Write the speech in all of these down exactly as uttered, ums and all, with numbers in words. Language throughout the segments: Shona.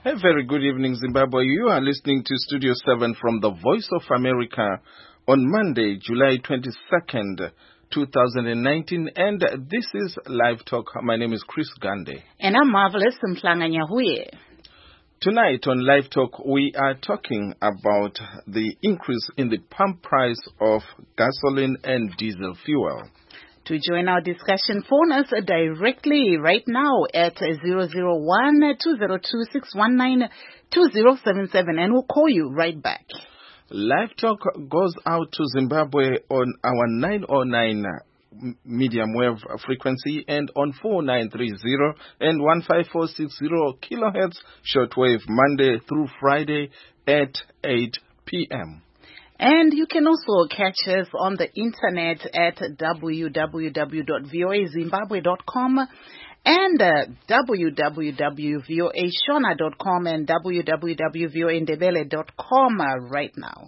A very good evening, Zimbabwe. You are listening to Studio seven from the Voice of America on Monday, July twenty-second, two thousand nineteen, and this is Live Talk. My name is Chris Gande. And I'm Marvelous Mhlanga Nyahuye. Tonight on Live Talk, we are talking about the increase in the pump price of gasoline and diesel fuel. To join our discussion, phone us directly right now at zero zero one, two zero two, six one nine, two zero seven seven, and we'll call you right back. Live Talk goes out to Zimbabwe on our nine oh nine medium wave frequency and on four nine three zero and one five four six zero kilohertz shortwave Monday through Friday at eight p.m. And you can also catch us on the internet at w w w dot voa zimbabwe dot com and uh, w w w dot voa shona dot com and w w w dot voa ndebele dot com uh, right now.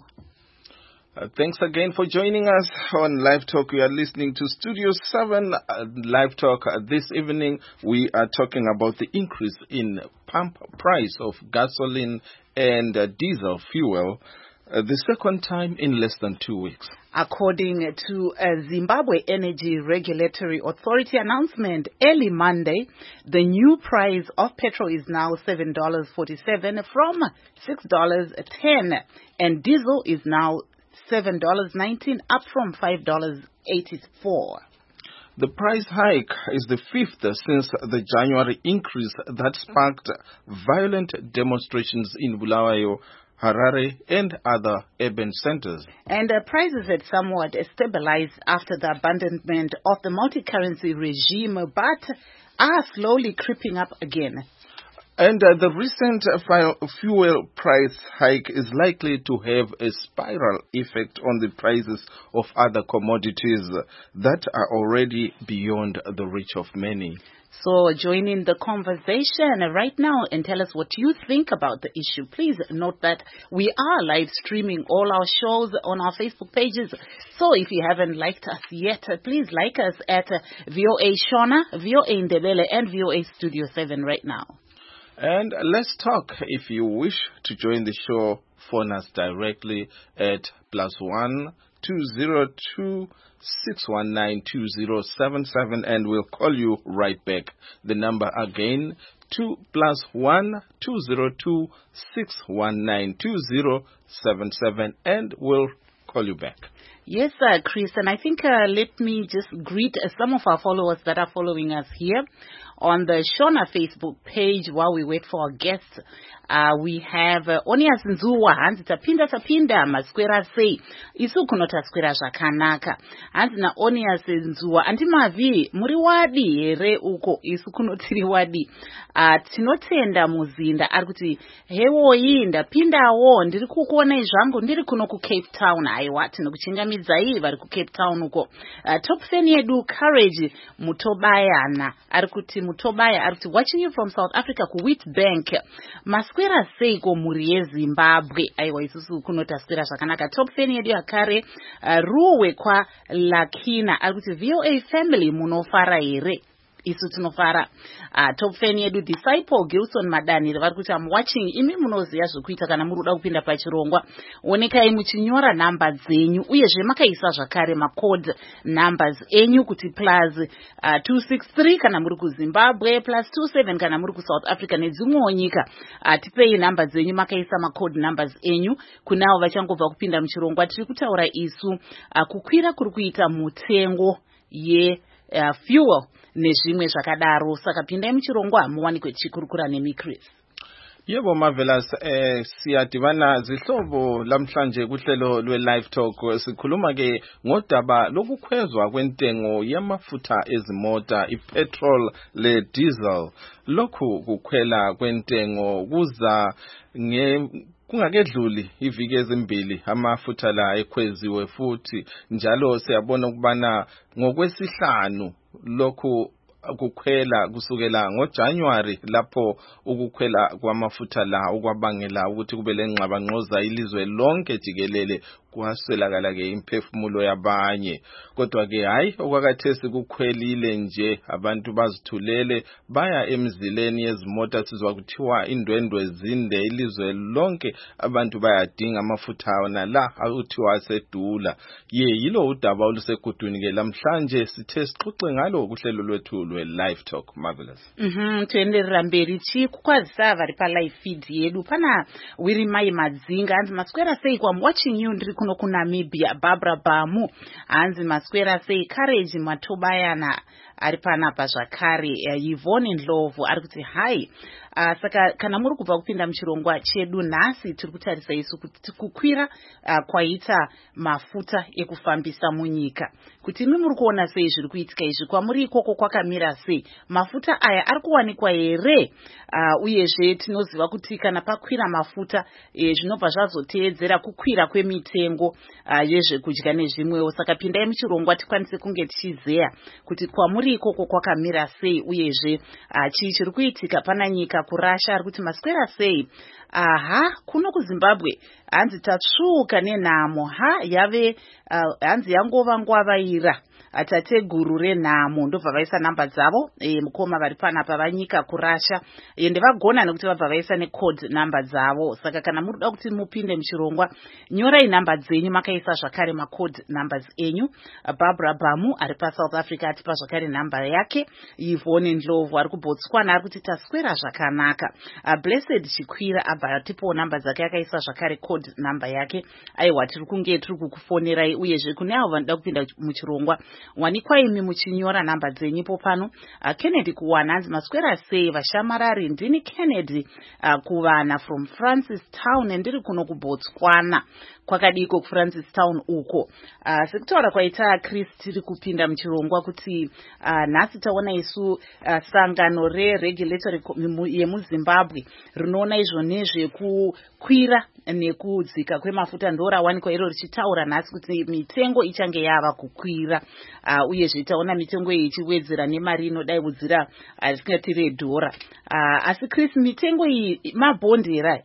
Uh, thanks again for joining us on Live Talk. We are listening to Studio seven uh, Live Talk. Uh, this evening we are talking about the increase in pump price of gasoline and uh, diesel fuel. Uh, the second time in less than two weeks. According to a Zimbabwe Energy Regulatory Authority announcement early Monday, the new price of petrol is now seven dollars and forty-seven cents from six dollars and ten cents, and diesel is now seven dollars and nineteen cents, up from five dollars and eighty-four cents. The price hike is the fifth since the January increase that sparked violent demonstrations in Bulawayo, Harare, and other urban centers. And uh, prices had somewhat stabilized after the abandonment of the multi-currency regime, but are slowly creeping up again. And uh, the recent uh, fuel price hike is likely to have a spiral effect on the prices of other commodities that are already beyond the reach of many. So join in the conversation right now and tell us what you think about the issue. Please note that we are live streaming all our shows on our Facebook pages. So if you haven't liked us yet, please like us at V O A Shona, V O A Ndebele, and V O A Studio seven right now. And let's talk. If you wish to join the show, phone us directly at plus one two zero two six one nine two zero seven seven, and we'll call you right back. The number again, two plus one two zero two six one nine two zero seven seven, and we'll call you back. Yes, uh, Chris, and I think uh, let me just greet uh, some of our followers that are following us here on the Shona Facebook page while we wait for our guests. Uh, we have uh, Onias Nzuwa, hanzi tapinda tapinda maskwera sei, isu kuno taskwera zvakanaka. Hanzi na Onias Nzuwa, andimavi, muri wadi here uko, isu kuno tiri wadi. Uh, tinotenda muzinda, arikuti, hewo hii, ndapinda wo, ndiri kukuona izvangu, ndiri kuno ku Cape Town, aiwa, tinokuchingamidza hii, vari ku Cape Town uko. Uh, top fan yedu Courage Mutobayana, arikuti Mutobaya, arikuti watching you from South Africa ku Witbank. Maskwera seiko muri yeZimbabwe. Aiwa isusu kuno taskwera zvakanaka. Top fan yedu yakare uh, Ruwe kwa Lakina, arikuti V O A family munofara here. Isu tinofara. Uh, top fan yedu Disciple Gilson Madani, vari kuti I'm watching, imi munoziya zvokuita kana muruda kupinda pachirongwa. Onekai muchinyora numbers zenyu uyezve makaisa zvakare macode numbers enyu kuti plus uh, two six three kana muri kuZimbabwe, plus two seven kana muri kuSouth Africa nedzimwewo nyika. Uh, tipei numbers zenyu makaisa macode numbers enyu kunavo vachangobva kupinda muchirongwa. Tiri kutaura isu uh, kukwira kuri kuita mutengo ye uh, fuel nezvimwe zvakadaro, saka pindai muchirongwa muwanikwe chikurukura nemi Chris. Yebo Marvelous, eh siyadibana zihlobo lamhlanje kuhlelo lwe Live Talk. Sikhuluma ke ngodaba lokukhwezwa kwentengo yamafutha ezimota, ipetrol le diesel. Lokhu kukhwela kwentengo kuza nge kungakedluli iviki ezimbili amafutha la ekhweziwe, futhi njalo siyabona ukubana ngokwesihlanu lokhu ukukhwela kusukela ngoJanuary lapho ukukhwela kwamafutha la ukwabangela ukuthi kube lengxabangxoza ilizwe lonke jikelele kwaswelakala ke imphefumulo yabanye. Kodwa ke hayi okwakathesi kukhwelile nje abantu bazithulele baya emzileni yezimota sizwa kuthiwa indwendwe zinde ilizwe lonke abantu bayadinga amafutha wona la akuthiwa sedula. Ye yilo udaba olusekuduni ke lamhlanje sithe sixoxe ngalo kuhlelo lwethu lwe Live Talk. Marvelous. Mhm tuenderera mberi chikukwazisa vari pa live feed yedu pana Wirimai Madzinga hanzi maswera sei kwa watching you ndiri kuno kuNamibia. Barbara Bamu hanzi maswera sei Courage Matobayana ari panapa zvakare. Yvonne Ndlovu ari kuti hai Uh, saka kana muri kubva kupinda muchirongwa chedu nhasi tiri kutarisa isu kuti kukwira uh, kwaita mafuta ekufambisa munyika kuti imi muri kuona sei zviri kuitika izvi kwamuri ikoko kwakamira sei mafuta aya ari kuwanikwa here uh, uyezve tinoziva kuti kana pakwira mafuta eh, zvinobva zvazoteedzera kukwira kwemitengo uh, yezvekudya nezvimwewo saka pindai muchirongwa tikwanise kunge tichizeya kuti kwamuri ikoko kwakamira sei uyezve uh, chii chiri kuitika pana nyika kurasha ari kuti maswera sei. Aha kuno kuZimbabwe hanzi tatsvuka nenhamo ha yave uh, hanzi yangova ngwavaira atate guru renhamo ndobva vaisa namba dzavo e, mukoma vari panapa vanyika kurasha ende vagona nekuti vabva vaisa necode namba dzavo saka kana muri kuda kuti mupinde muchirongwa nyorai namba dzenyu makaisa zvakare macode numbers enyu. Barbara Bamu ari paSouth Africa atipa zvakare namba yake. Yvonne Ndlovu ari kuBotswana ari kuti taswera zvakanaka. uh, Blessed Chikwira abva atipawo namba dzake akaisa zvakare code namba yake. Aiwa tiri kunge tiri kukufonerai uyezve kune avo vanoda kupinda muchirongwa wanikwa imi muchinyora namba dzenyipo pano. uh, Kennedy kuwana hanzi maswera sei vashamarari ndini Kennedy uh, kuvana from Francis Town ndiri kuno kuBotswana. Kwakadiko kuFrancis Town uko. uh, sekutaura kwaita Chris tiri kupinda muchirongwa kuti uh, nhasi taona isu uh, sangano reregulatory yemuZimbabwe rinoona izvo nezvekukwira nekudzika kwemafuta ndorawanikwa iro richitaura nhasi kuti mitengo ichange yava kukwira uh, uyezve taona mitengo iyi ichiwedzera nemari inodaibudzira risingati uh, redhora. uh, asi Chris mitengo iyi mabhondera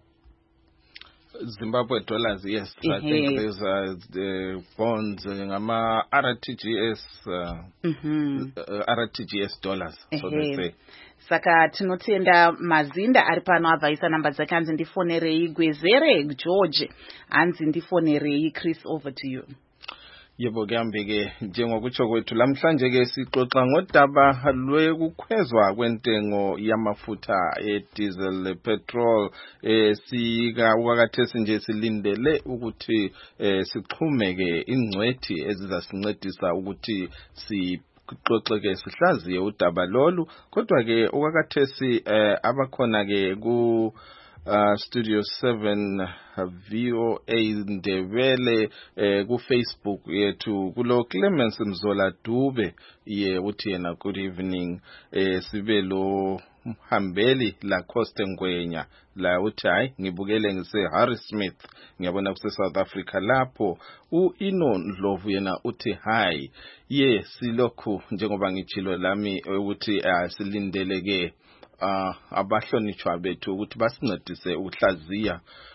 Zimbabwe dollars, yes. I think there's uh, the bonds ngama uh, R T G S uh, mm-hmm. uh, R T G S dollars, so they say. Saka tinotenda Mazinda ari pano abvaisa namba dzake hanzi ndifonerei. Gwezere George hanzi ndifonerei. Chris, over to you. Yebo kuyambeke njengokutsho kwethu lamhlanje ke sixoxa ngodaba lwekukhwezwa kwentengo yamafutha ediesel petrol eh sika ukakathesi nje silindele ukuthi eh sixhumeke ingcwethi ezizasincedisa ukuthi si kuxoxeke sihlaziye udaba lolu kodwa ke ukakathesi eh abakhona ke ku Uh, Studio seven uh, V O A Ndebele uh, ku Facebook yethu kulo Clemens Mzola Dube ye uthi yena good evening eh sibe lo Mhambeli la Coste Ngwenya la uthi hayi ngibukele ngise Harry Smith ngiyabona kuse South Africa lapho u Ino Ndlovu yena uthi hayi ye silokhu njengoba ngichilo lami ukuthi uh, silindeleke Uh, abahlonishwa bethu ukuthi basincedise ukuhlaziya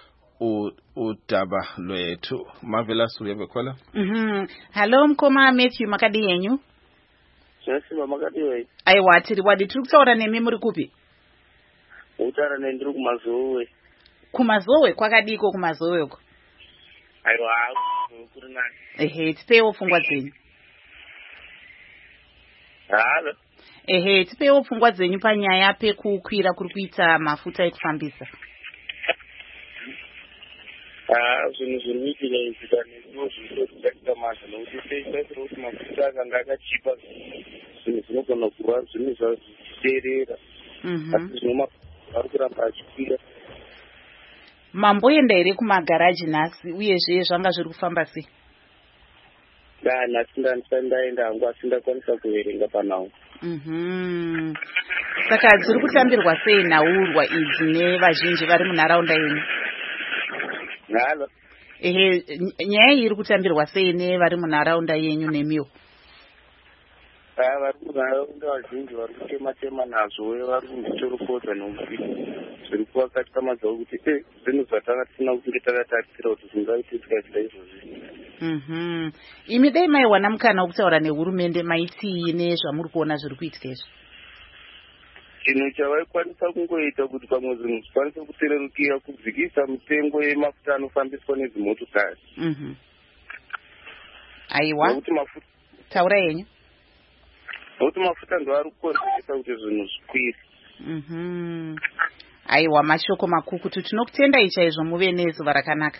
udaba lwethu. Marvelous, uyebe khola? Mhm. Hello mkoma Matthew makadi yenyu? Yes, makadi we. Aiwa tiri wadi tiri kutaura nemi muri kupi? Utaura nendiri kumazowe. Kumazowe kwakadiko kumazowe uko? Aiwa kuri nani. Ehe tipewo pfungwa dzenyu. Halo. Ehe tipewo pfungwa dzenyu panyaya pekukwira kuri kuita mafuta ekufambisa. Ah, zvinhu zviri kuitika izita nezviro zviri kuitika mazvo nokuti seisatira kuti mafuta akanga akachipa zvinhu zvinogona kurwa zvinhu zvazviterera asi zvino ari kuramba achikwira. Mamboenda here kumagaraji nhasi uyezve zvanga zviri kufamba sei? Da nhasi ndandisati ndaenda hangu asi ndakwanisa kuverenga panawo. Mhm. Saka dziri kutambirwa sei nhaurwa idzi nevazhinji vari munharaunda yenyu? Halo. Ehe nyaya iri kutambirwa sei nevari munharaunda yenyu nemiwo? Ah, vari munharaunda vazhinji vari kutema tema nazvo vari kuzvitorokota nokuti zviri kuvakatikamadza kuti eh zvinhu zvatanga tisina kunge takatarisira kuti zvingaitika zvida izvozvi. Mhm. Imi dai maiwana mukana wokutaura nehurumende maitii nezvamuri kuona zviri kuitika izvo? Chinhu chavaikwanisa kungoita kuti pamwe zvinhu zvikwanise kutererukira kudzikisa mitengo yemafuta anofambiswa nedzimotokari. Mhm. Aiwa. Nokuti mafuta taura yenyu. Nokuti mafuta ndo ari kukonzeresa kuti zvinhu zvikwire. Mhm. Aiwa, mashoko makukutu. Tinokutendai chaizvo, muve nezuva rakanaka.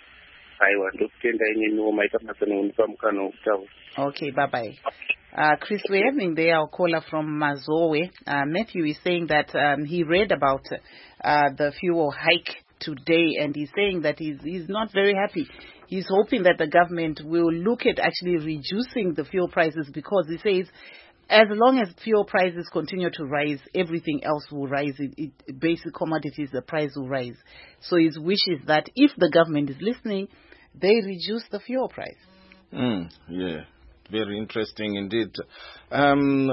Aiwa, ndokutendai neniwo maita basa neunipa mukana wokutaura. Okay, bye bye. Uh, Chris, we're having there our caller from Mazowe. Uh, Matthew is saying that um, he read about uh, the fuel hike today, and he's saying that he's, he's not very happy. He's hoping that the government will look at actually reducing the fuel prices, because he says as long as fuel prices continue to rise, everything else will rise. It, it, basic commodities, the price will rise. So his wish is that if the government is listening, they reduce the fuel price. Mm, yeah. Very interesting indeed. Um,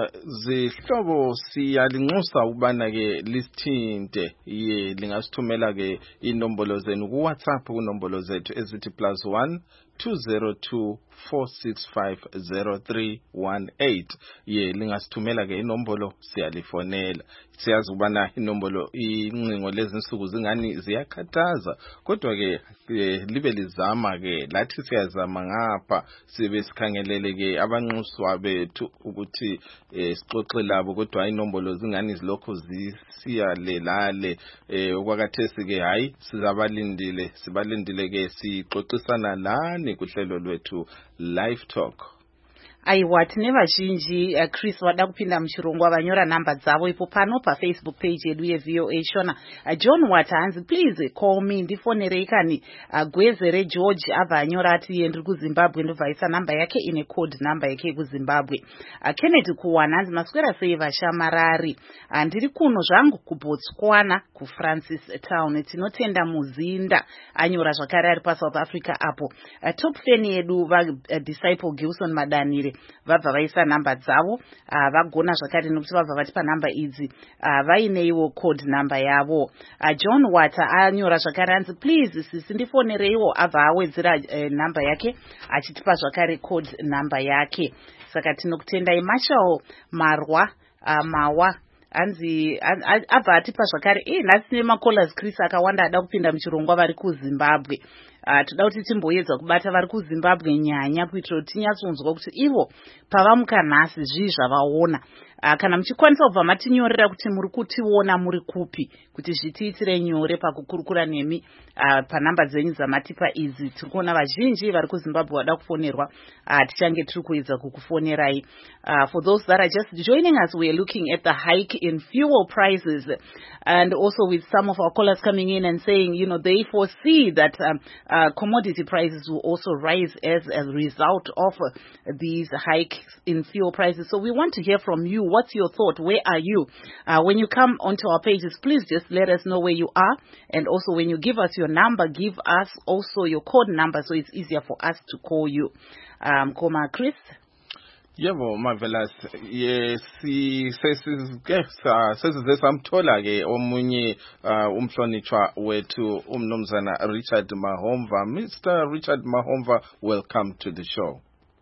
zihlobo siyalinxusa ukubana ke listinte ye lingasithumela ke inombolo zenu ku WhatsApp ku nombolo zethu ezithi plus one two zero two four six five zero three one eight. Ye lingasithumela ke inombolo siyalifonela. Siyazi ukubana inombolo incingo lezinsuku zingani ziyakhathaza, kodwa ke libe lizama ke lathi siyazama ngapha sibe sikhangelele ke abanxuswa bethu ukuthi sixoxe labo, kodwa inombolo zingani zilokho zisiyalelale. Okwakathesi ke hayi sizabalindile sibalindile ke sixoxisana lani kuhlelo lwethu Live Talk. Aiwa, tine vazhinji uh, Chris vada kupinda muchirongwa vanyora namba dzavo ipo pano paFacebook page yedu yeV O A Shona. uh, John Watanzi, please call me ndifonerei kani. uh, Gwezere George abva anyora ati ye ndiri kuZimbabwe, ndobvaisa namba yake ine code namba yake kuZimbabwe. uh, Kennedy Kuwana anzi maswera sei vashamarari. uh, ndiri kuno zvangu kuBotswana kuFrancis Town, tinotenda muzinda. Anyora zvakare ari paSouth Africa apo. uh, Top fan yedu va uh, Disciple Gilson Madanire vabva vaisa namba dzavo. uh, vagona zvakare nokuti vabva vatipa namba idzi uh, vaineiwo code namba yavo. uh, John Water anyora zvakare anzi please sisi ndifonereiwo, abva awedzera uh, namba yake achitipa zvakare code namba yake. Saka tinokutendai. Marshall Marwa uh, Mawa anzi abva atipa zvakare. eh nhasi tine makolas Chris akawanda ada kupinda muchirongwa vari kuZimbabwe. Uh, toda kuti timboedza kubata vari kuZimbabwe nyanya kuitira kuti tinyatsonzwa kuti ivo pavamuka nhasi zvii zvavaona. Uh, kana muchikwanisa kubva matinyorera kuti muri kutiona muri kupi, kuti zvitiitire nyore pakukurukura nemi uh, panamba dzenyu dzamatipa idzi. Tiri kuona vazhinji vari kuZimbabwe vada kufonerwa. uh, tichange tiri kuedza kukufonerai. Uh, for those that are just joining us, we are looking at the hike in fuel prices, and also with some of our callers coming in and saying, you know, they foresee that um, uh, commodity prices will also rise as a result of uh, these hikes in fuel prices. So we want to hear from you. What's your thought? Where are you? Uh, when you come onto our pages, please just let us know where you are. And also when you give us your number, give us also your code number so it's easier for us to call you. Um, Koma Chris? Yebo marvelous. Yes, sesizike sesize samthola ke omunye umhlonishwa wethu umnumzana Richard Mahomva. Mister Richard Mahomva, welcome to the show.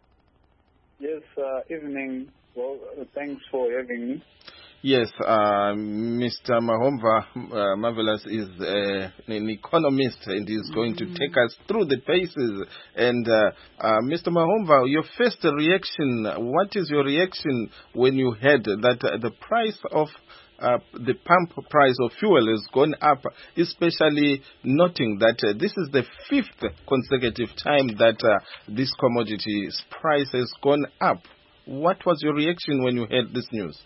Yes, uh, evening. Well, uh, thanks for having me. Yes, uh, Mister Mahomva, uh, Marvelous is uh, an economist and is going mm-hmm. to take us through the paces. And uh, uh, Mister Mahomva, your first reaction, what is your reaction when you heard that uh, the price of uh, the pump price of fuel has gone up, especially noting that uh, this is the fifth consecutive time that uh, this commodity's price has gone up? What was your reaction when you heard this news?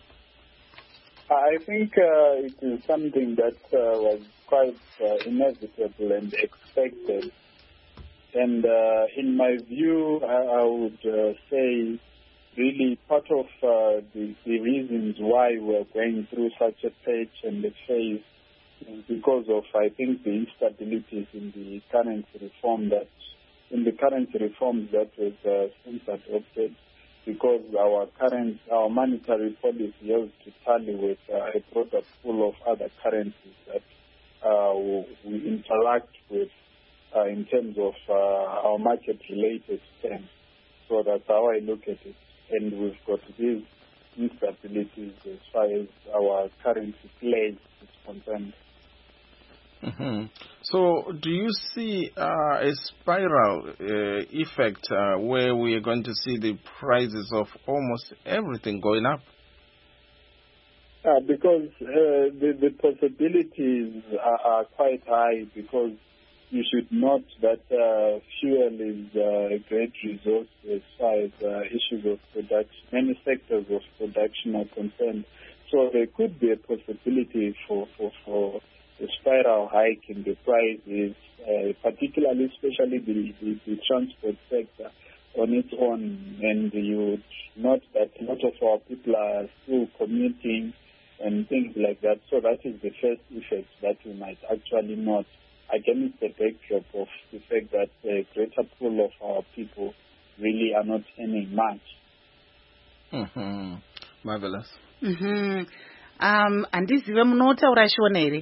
I think uh, it is something that uh, was quite uh, inevitable and expected. And uh, in my view, I, I would uh, say really part of uh, the, the reasons why we're going through such a patch and a phase is because of, I think, the instabilities in the currency reform that, in the currency reforms that was uh, since adopted. Because our current, our monetary policy has to tally with uh, a broader pool of other currencies that uh, we interact with. Uh, uh, in terms of uh, our market-related terms. So that's how I look at it. And we've got these instabilities as far as our currency play is concerned. Mm-hmm. So do you see uh, a spiral uh, effect uh, where we are going to see the prices of almost everything going up? Uh, because uh, the, the possibilities are, are quite high, because you should note that uh, fuel is uh, a great resource as far as uh, issues of production. Many sectors of production are concerned. So there could be a possibility for, for, for a spiral hike in the prices, uh, particularly, especially the, the, the transport sector on its own. And you would note that a lot of our people are still commuting and things like that. So that is the first effect that we might actually note against the backdrop of the fact that a greater pool of our people really are not earning much. Mm-hmm. Marvelous. Mm-hmm. Um, andizive munotaura Shona here?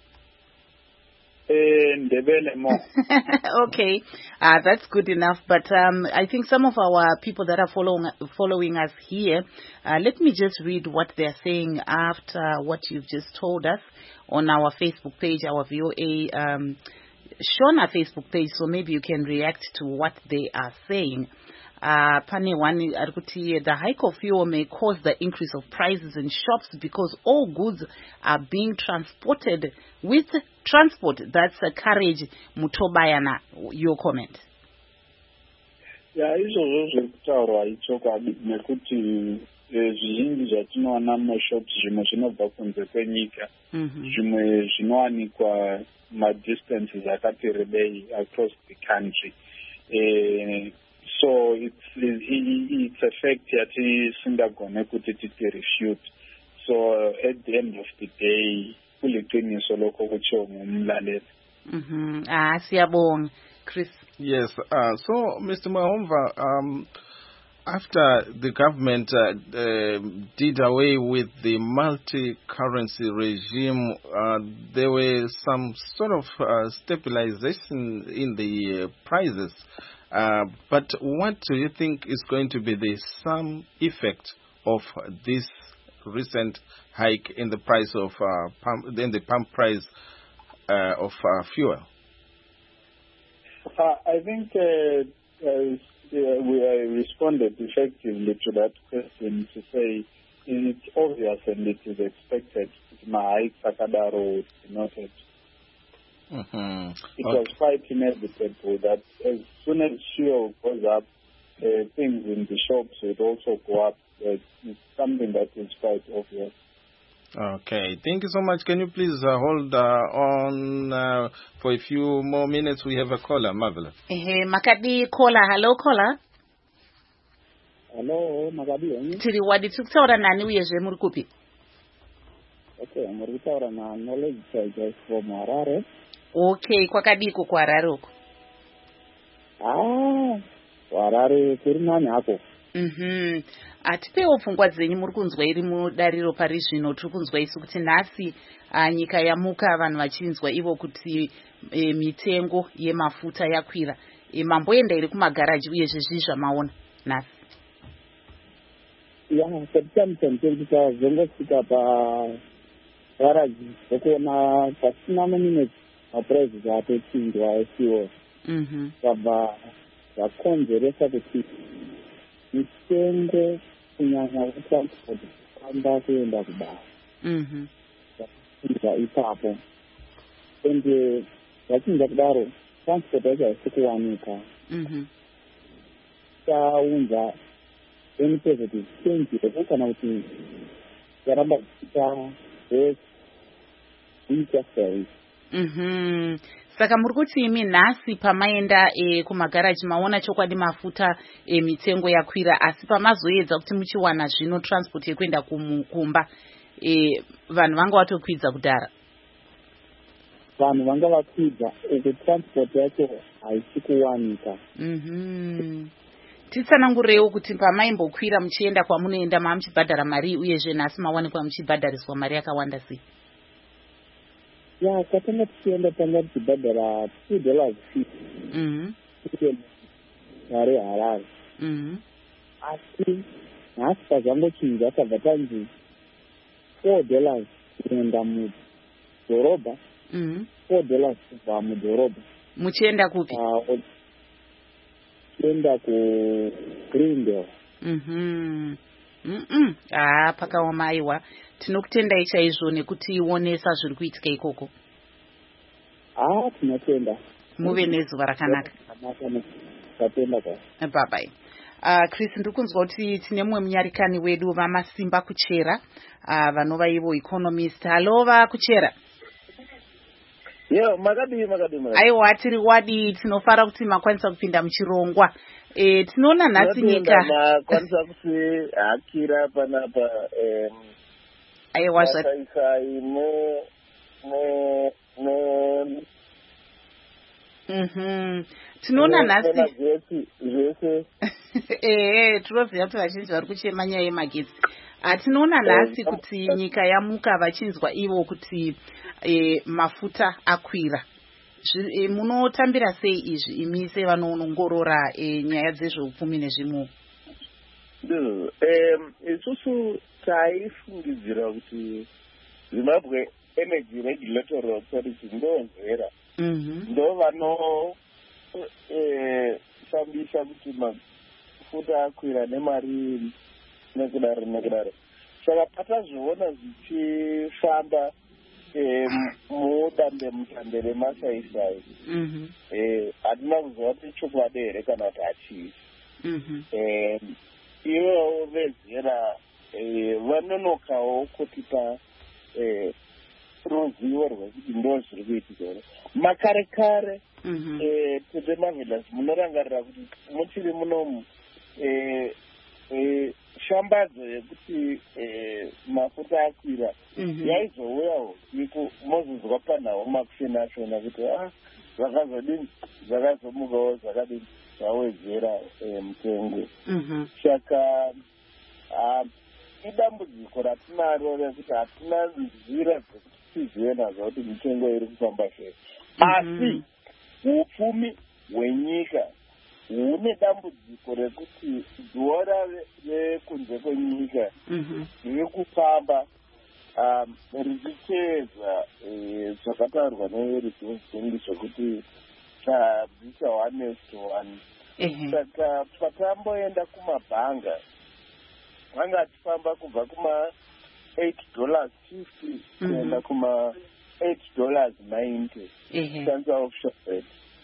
Okay, uh, that's good enough. But um, I think some of our people that are following following us here, uh, let me just read what they're saying after what you've just told us on our Facebook page, our V O A um, Shona Facebook page. So maybe you can react to what they are saying. Uh, Pane one, the hike of fuel may cause the increase of prices in shops because all goods are being transported with transport. That's a carriage. Mutobayana, your comment. Yeah, izvozvo zvekutaurwa ichokwadi nekuti zvizhinji zvatinoona mumashops zvimwe zvinobva kunze kwenyika, zvimwe zvinowanikwa madistances akati rebei across the country. Uh, So it's it's a fact that singagone kuti titi refute. So uh, at the end of the day, kuliqiniso lokho kutsho ngumlaleli. Mhm. Ah, siyabonga, Chris. Yes. Uh, so, Mister Mahomva, um, after the government uh, uh, did away with the multi-currency regime, uh, there were some sort of uh, stabilization in the uh, prices. Uh, but what do you think is going to be the sum effect of this recent hike in the price of uh, pump, in the pump price uh, of uh, fuel? Uh, I think uh, uh, we uh, responded effectively to that question to say it's obvious and it is expected. My Sakadaro would be noted. Mm-hmm. It okay. was quite inevitable that as soon as fuel goes up, uh, things in the shops would also go up. Uh, it's something that is quite obvious. Okay, thank you so much. Can you please uh, hold uh, on uh, for a few more minutes? We have a caller. Marvelous. Hey, Makadi caller. Hello, caller. Hello, Makadi. Tiri wadi tukutaura nani uyezve muri kupi? Okay, muri kutaura na Knowledge Tigers from Harare. Okay, kwakadiko kuHarare uko? Ah, Harare kuri nani hapo? Mhm. Atipewo pfungwa dzenyu muri kunzwa iri mudariro pari zvino. Tiri kunzwa isu kuti nhasi uh, nyika yamuka, vanhu vachinzwa ivo kuti e, mitengo yemafuta yakwira. E, mamboenda iri kumagaraji uyezve zvii zvamaona nhasi? Ya, september twenty-two zvongosvika pagaraji zvokuona pasina minutes maprices atotindwa esiwo. Mhm. Kabva zvakonzeresa kuti mitengo kunyanya kutransport kufamba kuenda kubasa. Mhm. Zvakachinja ipapo. Ende zvachinja kudaro transport yacho haisi kuwanika. Mhm. Taunza any positive change kana kuti yaramba kuita this interference. Mhm. Saka muri kuti imi nhasi pamaenda e, kumagaraji maona chokwadi mafuta e, mitengo yakwira, asi pamazoedza kuti muchiwana zvino transport yekuenda kumba e, vanhu vanga vatokwidza kudhara. Vanhu vanga vakwidza uku transport yacho haisi kuwanika. Mhm. Titsanangureiwo kuti pamaimbokwira muchienda kwamunoenda mamuchibhadhara mari uyezve nhasi mawanikwa muchibhadhariswa mari yakawanda sei? ya katanga tienda tanga tibadara two dollars fifty. Mhm. Mari halal. Mhm. Asi nasa zango chinga tabatanzi four dollars kuenda mudhorobha. Mhm. four dollars kubva mudhorobha. Muchienda kupi? Ah, kuenda ku Greendale. Mhm. Mhm. Ah, pakaoma aiwa. Tinokutendai chaizvo nekuti ionesa zviri kuitika ikoko. Ah, tinotenda. Muve nezuva rakanaka. Tatenda kwa. Bye bye. Uh, Chris, ndikunzwa kuti tine mumwe munyarikani wedu vamasimba kuchera uh, vanova ivo economist. Halo vakuchera. Yo, makadi makadi makadi. Aiwa, tiri wadi tinofara kuti makwanisa kupinda muchirongwa. E, tinoona nhasi nyika. Makwanisa kuti hakira panapa em aiwa zva. Sai ne ne ne Mhm. Tinoona nhasi zvese. Eh, tinoziva kuti vazhinji vari kuchema nyaya yemagetsi. Tinoona nhasi kuti nyika yamuka vachinzwa ivo kuti e, mafuta akwira. E, munotambira sei izvi imi sevanoongorora e, nyaya dzezveupfumi nezvimwe? Um, isusu taifungidzira kuti Zimbabwe Energy Regulatory Authority ndonzera ndo vano eh, shambisa kuti mafuta akwira nemari nekudaro nekudaro. Saka patazviona zvichifamba mudambe mutambe remasaisai hatina kuziva kuti chokwadi here kana kuti hachii. Ivo vezera vanonokawo kutipa ruzivo rwekuti ndo zviri kuitika here. Makare kare Tete Marvelous munorangarira kuti muchiri munomu shambadzo yekuti mafuta akwira yaizouyawo iku mozozwa panhawo makusena achona kuti ah zvakazodini zvakazomukawo zvakadini zvawedzera mutengo. Saka idambudziko ratinaro rekuti hatina nzira dzekuti tizive nazvo kuti mitengo iri kufamba sei. Asi upfumi hwenyika hune dambudziko rekuti dhora rekunze kwenyika riri kufamba richiteedza zvakataurwa nereserve bank zvokuti tabvisa one is to one. Saka patamboenda kumabhanga vanga achifamba kubva kuma eight dollars fifty kuenda kuma eight dollars ninety chanza offshore rate.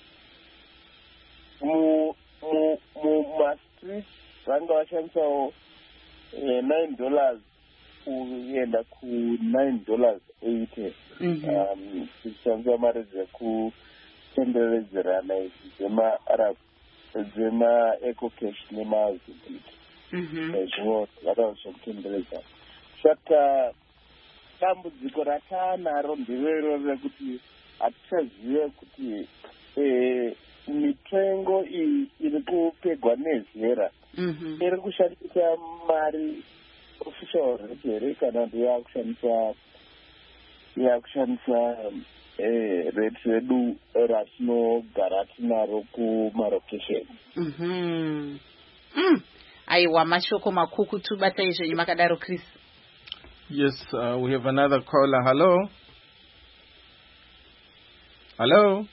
Mu mu mu street vanga vachandisawo nine dollars kuenda ku nine dollars eighty. Um, tichanza mari dzekutenderedzerana idzi dzema arab dzema eco cash nemazibiti. Zvino zvakava zvekutenderedza. Saka dambudziko ratanaro nderero rekuti hatichazive kuti mitengo iyi iri kupegwa nezera iri kushandisa mari official rate here kana kuti yakushandisa yakushandisa rate redu ratinogara tinaro kumarokesheni. Aiwa, mashoko makukutu batai zvenyu makadaro Chris. Yes, uh, we have another caller. Hello. Hello.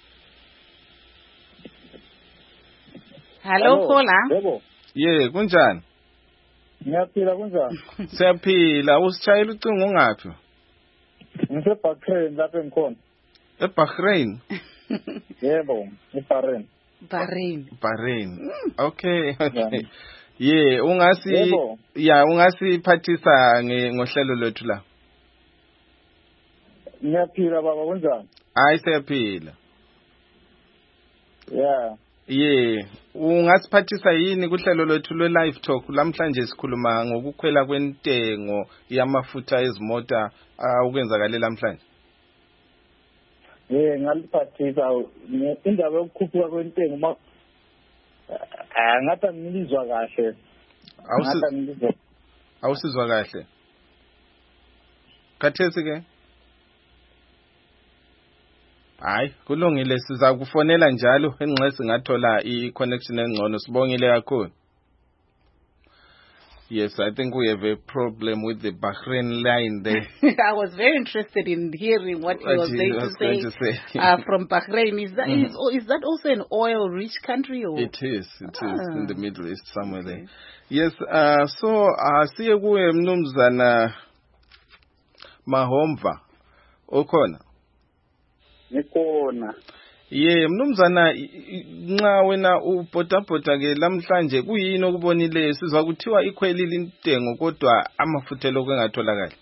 Hello, caller. Yebo. Yeah, kunjani? Ngiyaphila kunjani? Siyaphila. Usitshayela ucingo ngaphi? Ngise Bahrain lapha engikhona. eBahrain? Yebo, eBahrain. Bahrain. Bahrain. Okay. Yeah, ungasi ya ungasiphathisa ngohlelo lwethu la. Ngiyaphila baba kunjani? Hayi siyaphila. Yeah. Yeah, ungasiphathisa yini kuhlelo lwethu lwe live talk lamhlanje sikhuluma ngokukhwela kwentengo yamafutha ezimota ukwenzakala namhlanje. Yeah, ngaliphathisa indaba yokukhuphuka kwentengo ma Ah, ngathi ngilizwa kahle. Awusizwa ngilizwa. Awusizwa kahle. Khathesi ke? Hayi, kulungile siza kufonela njalo enxe singathola i-connection engcono. Sibongile kakhulu. Yes, I think we have a problem with the Bahrain line there. I was very interested in hearing what he was, going, was to going say, to say. uh, from Bahrain. Is that, Mm-hmm. is, is that also an oil-rich country? Or? It is. It ah. is in the Middle East somewhere okay. there. Yes. Uh, so, siye kuwe mnumzana Mahomva. Okhona? Ngikhona. Ye mnumzana nxa wena ubhotabhota ke lamhlanje kuyini okubonile sizwa kuthiwa ikhwelile intengo kodwa amafutha lokho engatholakala.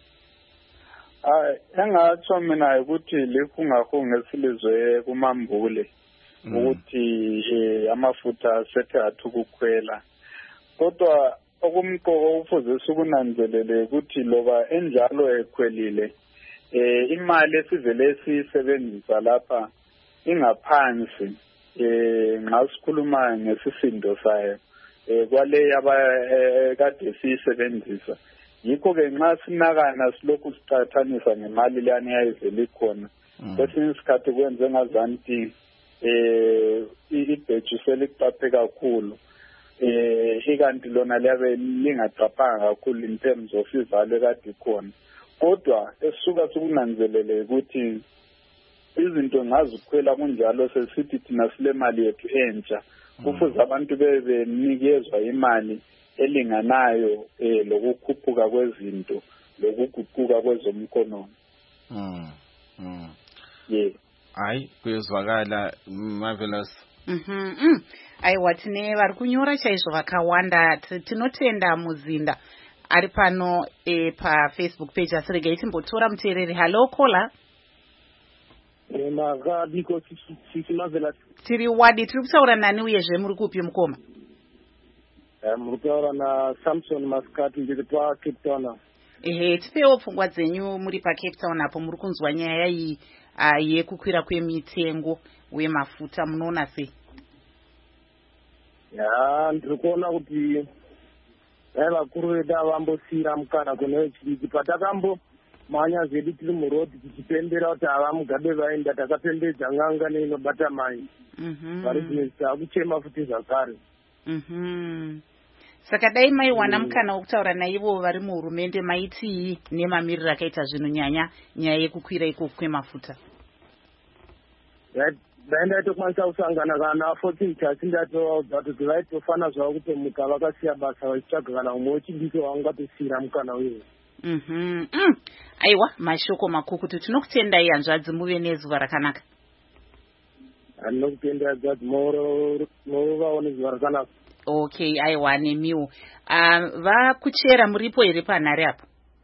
Ah engatsho mina ukuthi lifungafunga esilizwe kumambule ukuthi amafutha sethe athukukhwela. Kodwa okumqoko ufuze sikunanzelele ukuthi loba enjalo ekhwelile eh imali esivele sisebenzisa lapha ingaphansi eh nxa sikhuluma ngesisindo sayo eh kwale abakade sisebenzisa yikho ke nxa sinakana silokhu sicathanisa ngemali lani yayivele ikhona kwesinye isikhathi kwenze ngazanti eh ibheju selicaphe kakhulu eh ikanti lona liyabe lingacaphanga kakhulu in terms of ivalo ekade ikhona kodwa esisuka sikunanzelele ukuthi izinto ngazikhwela kunjalo sesithi thina sile mali yethu entsha kufuze abantu bebenikezwa imali elinganayo eh lokukhuphuka kwezinto lokuguquka kwezomkhonomi. Mm. Mm. Yeah. Hayi kuyezwakala marvelous. Mhm. Mm. Aiwa tine vari kunyora chaizvo vakawanda tinotenda Muzinda ari pano e paFacebook page asiregai timbotora muteereri. Hello caller. Makadiko sisi Marvelous. Tiri wadi tiri kutaura nani uyezve muri kupi mukoma? Eh muri kutaura na Samson Maskati ndiri pa Cape Town. Ehe tipewo pfungwa dzenyu muri pa Cape Town apo muri kunzwa nyaya iyi yekukwira kwemitengo wemafuta munoona sei? Ya ndiri kuona kuti dai vakuru vedu avambosira mukana kune vechidiki patakambo manya zvedu tiri murodhi tichipembera kuti ava mugabe vaenda takapembedza ng'anga neinobata mai vari zvinoita kuchema futi zvakare. Saka dai maiwana mukana wokutaura naivo vari muhurumende maitii nemamiriro akaita zvinhu nyanya nyaya yekukwira ikoko kwemafuta? Ndaitokwanisa kusangana kana fourteen chasi ndatovaudza kuti vaitofana zvavo kutomuka vakasiya basa vachitsvaga kana umwe wechidiki waungatosiyira mukana uyu. Mhm. Mm. Aiwa mashoko makukutu tinokutendai hanzvadzi muve nezuva rakanaka. Ndinokutendai hanzvadzi movawo nezuva rakanaka. Okay, aiwa nemiwo. Uh, vakuchera muripo here panhare apo?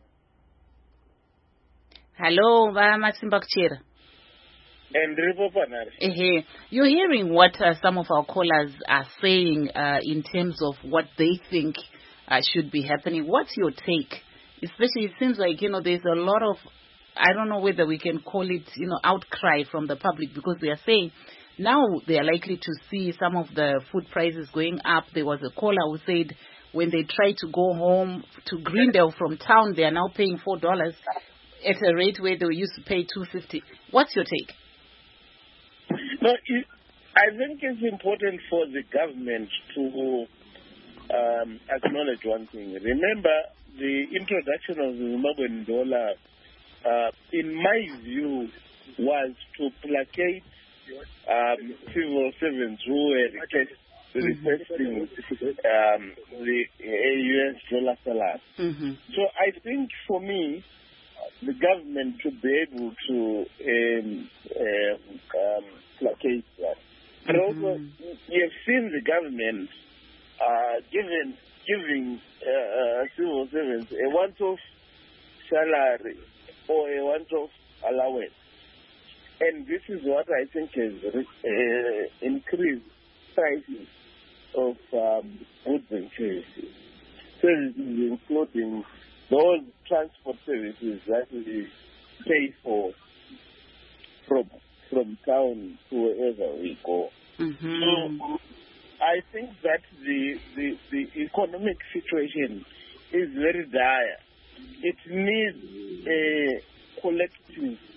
Hello, vaMasimba kuchera. And uh-huh. You're hearing what uh, some of our callers are saying uh, in terms of what they think uh, should be happening. What's your take? Especially, it seems like, you know, there's a lot of, I don't know whether we can call it, you know, outcry from the public, because they are saying now they are likely to see some of the food prices going up. There was a caller who said when they try to go home to Greendale from town, they are now paying four dollars at a rate where they used to pay two fifty. What's your take? No, it, I think it's important for the government to um, acknowledge one thing. Remember, the introduction of the Zimbabwean dollar, uh, in my view, was to placate um, civil servants who were request, requesting um, the U S dollar salary. Mm-hmm. So I think for me, the government should be able to um, uh, um, placate that. But mm-hmm. also, you have seen the government uh, given, giving uh, uh, civil servants a once-off salary or a once-off allowance. And this is what I think has uh, increased prices of um, goods and services. Services including those transport services that we pay for from from town to wherever we go. Mm-hmm. So I think that the, the the economic situation is very dire. It needs a collective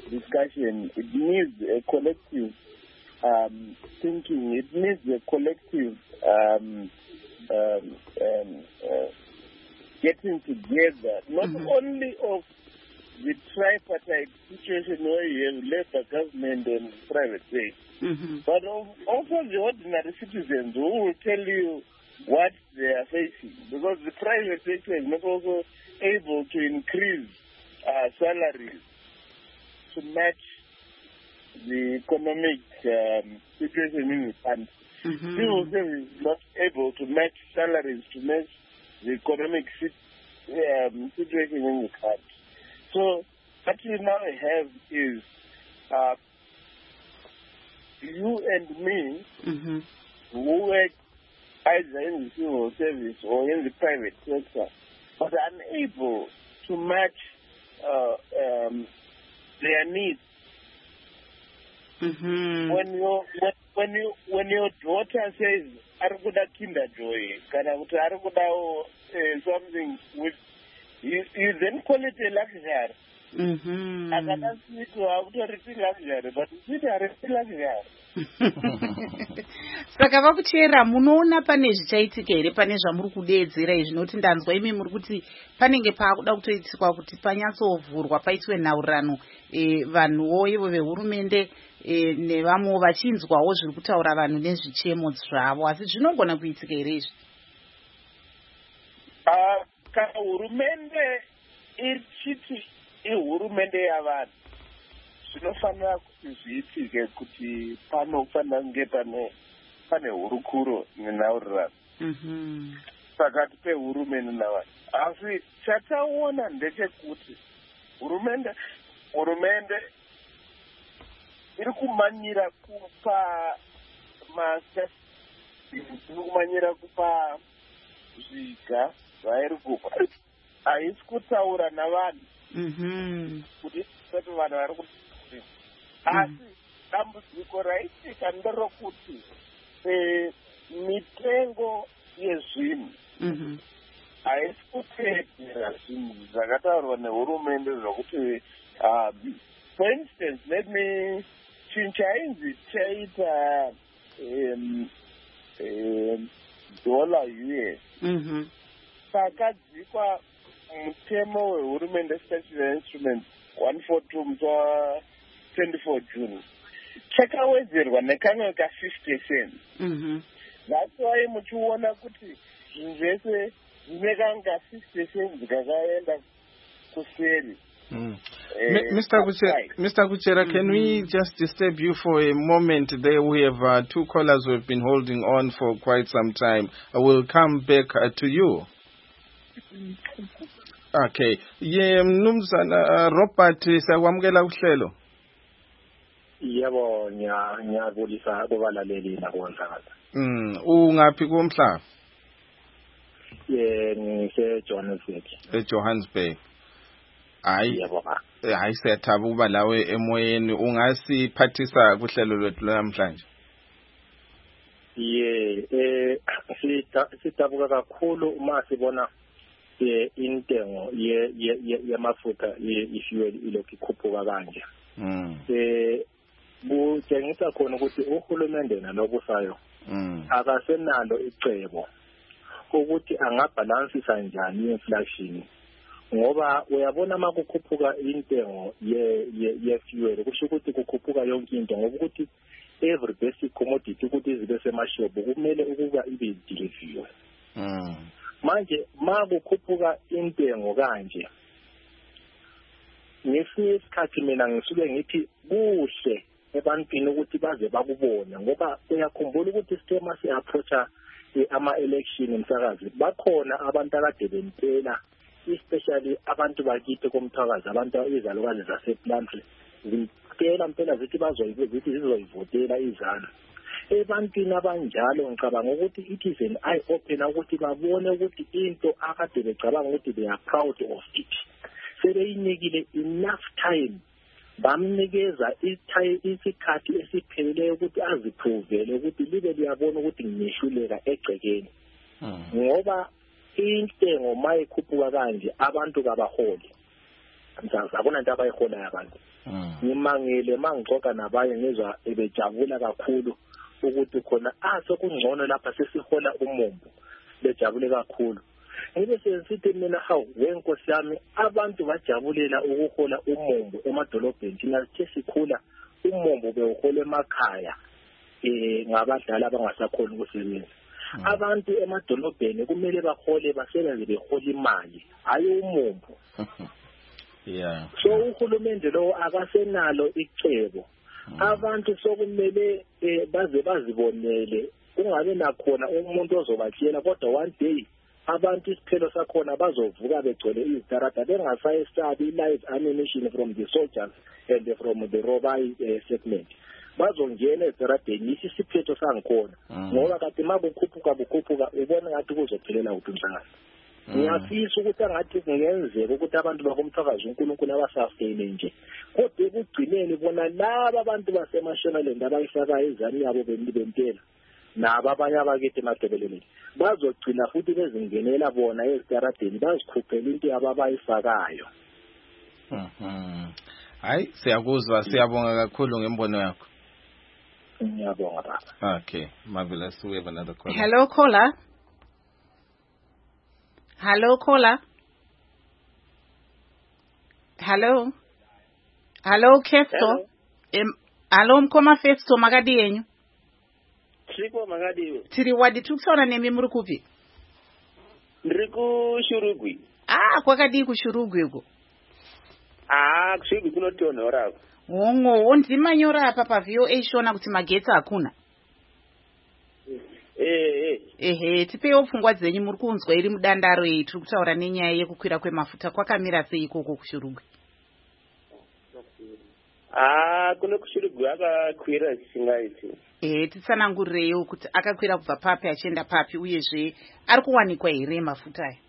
discussion. It needs a collective um, thinking. It needs a collective um, um, um, uh, getting together, not mm-hmm. only of the tripartite situation where you have Labour government and private sector, mm-hmm. but also the ordinary citizens who will tell you what they are facing, because the private sector is not also able to increase uh, salaries to match the economic um, situation in the country. Mm-hmm. Civil service is not able to match salaries to match the economic um, situation in the country. So what we now have is uh, you and me mm-hmm. who work either in the civil service or in the private sector, but are unable to match uh, um, their needs. Mm-hmm. When you when, when you when your daughter says "Arikuda kinder joy," kana kuti arikuda something with you, you then call it a luxury. Mm-hmm. Akana sweet akutori luxury, but sweet are luxury. Saka vakuchera munoona pane zvichaitika here pane zvamuri kudeedzera izvi, noti ndanzwa imi muri kuti panenge paakuda kutoitiswa kuti panyatsovhurwa paitwe nhaurirano e, vanhuwo ivo vehurumende e, nevamwewo vachinzwawo zviri kutaura vanhu nezvichemo zvavo, asi zvinogona kuitika here izvi? Uh, kana hurumende ichiti ihurumende yavanhu, zvinofanira kuti zviitike kuti panofanira kunge pane pane hurukuro nenhaurirano mm-hmm. pakati pehurumende navanhu. Asi chataona ndechekuti hurumende hurumende iri kumanyira kupa masa iri kumanyira kupa zviga zvairi kupa, haisi kutaura navanhu mm-hmm. kuti kuti vanhu vari kuti asi dambudziko raitika nderokuti e, mitengo yezvinhu mm-hmm. haisi kuteedzera zvinhu zvakataurwa nehurumende zvokuti um, for instance let me chinchainzi chaita um, um, dollar U S mm-hmm. pakadzikwa mutemo wehurumende statutory instrument one forty-two mutwa twenty-four June chakawedzerwa nekamwe ka fifty cents. Mm-hmm. That's why muchiona kuti zvinhu zvese zvine kanga fifty cents kakaenda kuseri. Mm. Uh, Mister Kuchera, Mister Kuchera, mm-hmm. can we just disturb you for a moment there? We have uh, two callers who have been holding on for quite some time. I will come back uh, to you. Okay. Ye mnumzana Robert sakwamukela kuhlelo. Yebo nya nyabulisa kubalaleli nakonhlala. Mm, ungaphi komhlaba? Ye ngise Johannesburg. E Johannesburg. Hayi. Yebo ba. Hayi sethaba ukuba lawe emoyeni, ungasiphathisa kuhlelo lwethu namhlanje. Ye eh sitabuka kakhulu uma sibona ye intengo ye ye yamafutha ye-fuel ilokhu ikhuphuka kanje. Mm. Eh kutshengisa khona ukuthi uhulumende nalobusayo mm. akasenalo icebo ukuthi angabalansisa njani i-inflation, ngoba uyabona makukhuphuka intengo ye ye-fuel kusho ukuthi kukhuphuka yonke into, ngoba ukuthi every basic commodity ukuthi izibe semashopu kumele ukuba ibe delivery. Mm. Manje makukhuphuka intengo kanje ngesikhathi mina ngisuke ngithi kuhle ebantwini ukuthi baze bakubone, ngoba uyakhumbula ukuthi sistema si-approacha ama-election emsakazi bakhona abantu akade bempela, especially abantu bakithi komthakazi, abantu izalukazi zaseplantry zimpela mpela zithi bazoyizithi zizoyivotela izana. Ebantwini abanjalo ngicabanga ukuthi it is an eye opener ukuthi babone ukuthi into akade becabanga ukuthi they are proud of it sebeyinikile enough time, bamnikeza isikhathi esipheleleyo ukuthi aziphuvele ukuthi libe liyabona ukuthi ngiyehluleka egcekeni. Ngoba intengo mayikhuphuka kanje abantu kabaholi msazi akuna into abayiholayo abantu ngimangile mangixoxa nabanye ngizwa ebejabula kakhulu ukuthi khona ah sokungcono lapha sesihola umumbu bejabule kakhulu ngibe sensithi mina hawu wenkosi yami abantu bajabulela ukuhola umumbu emadolobheni thina sikhula umumbu bewuhola emakhaya eh ngabadala abangasakhona ukusebenza abantu emadolobheni kumele bahole basebenze behola imali hayi umumbu yeah so uhulumende lo akasenalo icebo abantu sokumele baze bazibonele kungabe nakhona umuntu ozobatshela kodwa one day abantu isiphelo sakhona bazovuka begcwele izitarata bengasayesabi live ammunition from the soldiers and from the robbery uh, segment bazongena eziradeni isiphetho sangikhona ngoba kade makukhuphuka bukhuphuka ubona ngathi kuzophelela uphi umhlangano ngiyafisa ukuthi angathi kungenzeka ukuthi abantu bakomthakazi uNkulunkulu abasafene nje kodwa ekugcineni bona laba abantu baseMashonaland abayifaka izani yabo bempela naba abanye abakithi emadebeleni bazogcina futhi bezingenela bona ezitaradeni bazikhuphela into ababayifakayo. Mhm. Hayi siyakuzwa siyabonga kakhulu ngembono yakho. Ngiyabonga baba. Okay, marvelous. We have another caller. Hello caller. Hello caller. Hello. Hello Kesto. Em Hello mkoma Festo makadi yenyu. Siko makadi. Tiri wadi tukusona nemi muri kupi? Ndiri kuShurugwi. Ah, kwakadi kuShurugwi uko. Ah, kuShurugwi kunotonhora. Wongo, ndimanyora apa pa V O A shona kuti magetsi akuna. Eh eh. Ehe, tipewo pfungwa dzenyu muri kunzwa iri mudandaro iyi tiri kutaura nenyaya yekukwira kwemafuta kwakamira sei ikoko kuShurugwi? Ah, kuno kuShurugwi akakwira chisingaiti. Eh, titsanangureiwo kuti akakwira kubva papi achienda papi uyezve ari kuwanikwa here mafuta aya?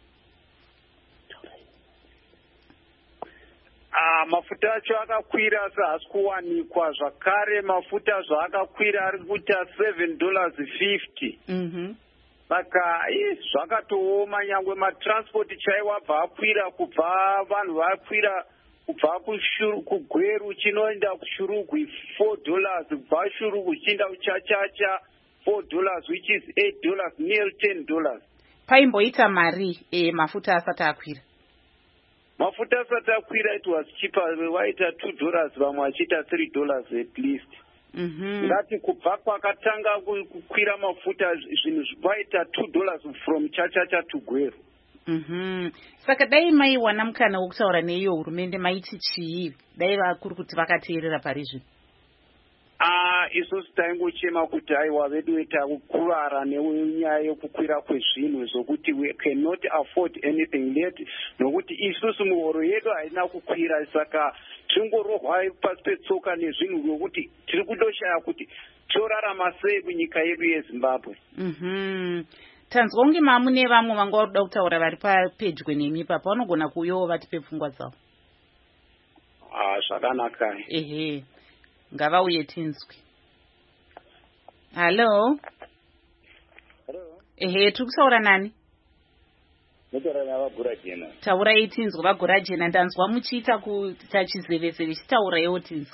Ah, mafuta acho akakwira asi haasi kuwanikwa zvakare mafuta zvaakakwira ari kuita seven dollars fifty. Mhm. Saka zvakatooma nyangwe matransport chaiwo abva akwira kubva vanhu vakwira kubva kuGweru chinoenda kuShurugwi four dollars kubva Shurugwi chienda kuChachacha four dollars which is eight dollars nearly ten dollars. Paimboita mari eh mafuta asati akwira. Mafuta asati akwira it was cheaper waita two dollars vamwe achiita three dollars at least. Mhm. Ngati kubva kwakatanga kukwira mafuta zvinhu zvaita two dollars from Chachacha to Gweru. Mhm. Saka dai mai wana mukana wokutaura neiyo hurumende maiti chii? Dai vakuri kuti vakateerera pari zvino. Ah, isusu taingochema kuti aiwa vedu vetakukuvara nenyaya yekukwira kwezvinhu zvokuti we cannot afford anything late nokuti isusu muhoro yedu haina kukwira saka tingorohwa pasi petsoka nezvinhu zvokuti tiri kudoshaya kuti torarama sei kunyika yedu yeZimbabwe. Mhm. Tanzwa unge mamune vamwe vanga varuda kutaura vari pedyo nemi papa vanogona kuuyawo vatipe pfungwa dzavo. Ah, zvakanaka. Ehe. Ngavauye tinzwi. Hello. Hello. Ehe, tiri kutaura nani? Nditaura navagurajena. Taurai tinzwi vagurajena, ndanzwa muchiita kuita chizeveseve chitauraiwo tinzwi.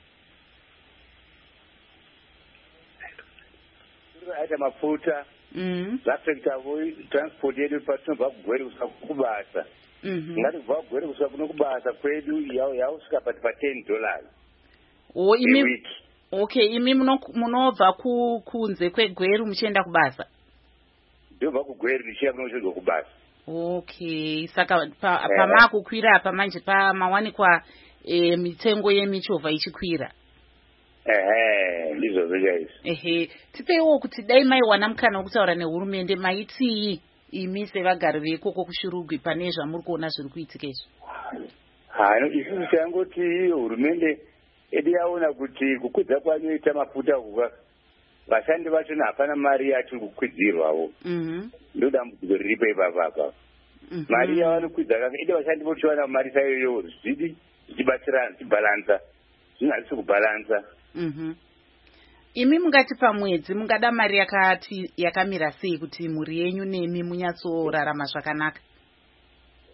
Aita mafuta. Mhm. Zvapfekta transport yedu patinobva kuGweru kusvika kubasa. Mhm. Ngati kubva kuGweru kusvika kuno kubasa kwedu yausvika pati pa ten dollars. O imi Okay, imi munobva kunze kweGweru muchienda kubasa. Ndobva kuGweru ndichiya kunosvika kubasa. Okay, saka pamakukwira apa manje pamawanikwa mitengo yemichovha ichikwira. Ehe, ndizvo guys. Ehe, tipeiwo kuti dai maiwana mukana wokutaura nehurumende maitii imi sevagari vekoko kuShurugwi pane zvamuri kuona zviri kuitika izvi. Hano isusu tangoti iyo hurumende edu yaona kuti kukwidza kwanoita mafuta kuka vashandi vacho hapana mari yatiri kukwidzirwawo. Mhm. Ndo dambudziko riripo ipapapa. Mari yavanokwidza kaka ide vashandi vochiwana mari sayoyo zvidi zvichibatsirana zvichibalansa zvinhu hazvisi kubalansa. Mhm. Imi mungati pamwedzi mungada mari yakati yakamira sei kuti mhuri yenyu nemi munyatsorarama zvakanaka?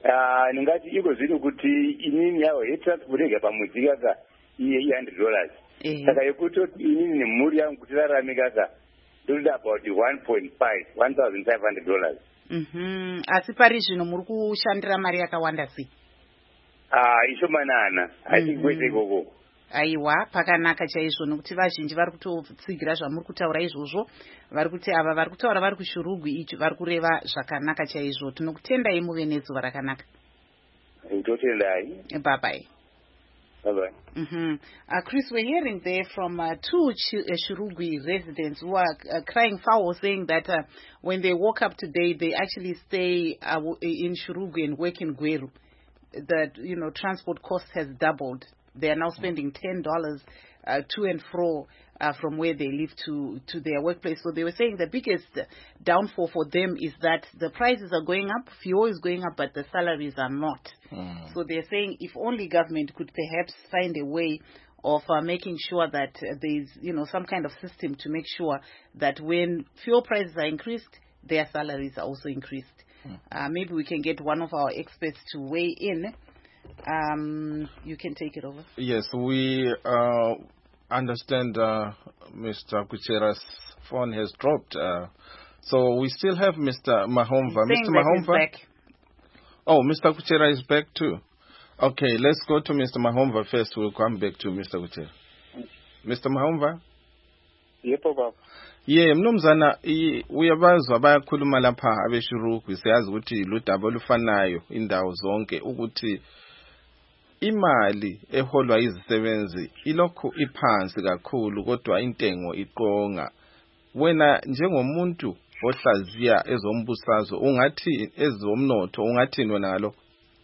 Ah, ningati iko zviri kuti inini yawo yetransport pamwedzi kaka iye one hundred dollars. Saka yekuti inini nemhuri yangu kuti rarame kaka ndoda about one point five, one thousand five hundred dollars. Mhm. Asi pari zvino muri kushandira mari yakawanda sei? Ah, ishomanana. I think kwete gogo. Aiwa, pakanaka chaizvo nokuti vazhinji vari kutotsigira zvamuri kutaura izvozvo, vari kuti ava vari kutaura vari kushurugwi ichi vari kureva zvakanaka chaizvo. Tinokutendai muve nezuva rakanaka. Ndotendai. Bye bye. Bye bye. Mm-hmm. Uh, Chris, we're hearing there from uh, two Ch- uh, Shurugwi residents who are uh, crying foul, saying that uh, when they woke up today, they actually stay uh, w- in Shurugwi and work in Gweru. That, you know, transport cost has doubled. They are now spending ten dollars uh, to and fro uh, from where they live to, to their workplace. So they were saying the biggest downfall for them is that the prices are going up, fuel is going up, but the salaries are not. Mm. So they're saying if only government could perhaps find a way of uh, making sure that uh, there's, you know, some kind of system to make sure that when fuel prices are increased, their salaries are also increased. Mm. Uh, maybe we can get one of our experts to weigh in. Um, you can take it over. Yes, we uh, understand uh, Mister Kuchera's phone has dropped. Uh, so we still have Mister Mahomva. Mister Mahomva. Back. Oh, Mister Kuchera is back too. Okay, let's go to Mister Mahomva first. We'll come back to Mister Kuchera. Mister Mahomva? Yebo baba. Yeah, mnumzana uyabazwa bayakhuluma lapha abeshuruku siyazi ukuthi ludaba olufanayo indawo zonke ukuthi imali eholwa izisebenzi ilokhu iphansi kakhulu kodwa intengo iqonga. Wena njengomuntu ohlaziya ezombusazwe ungathi ezomnotho ungathini wena ngalokho?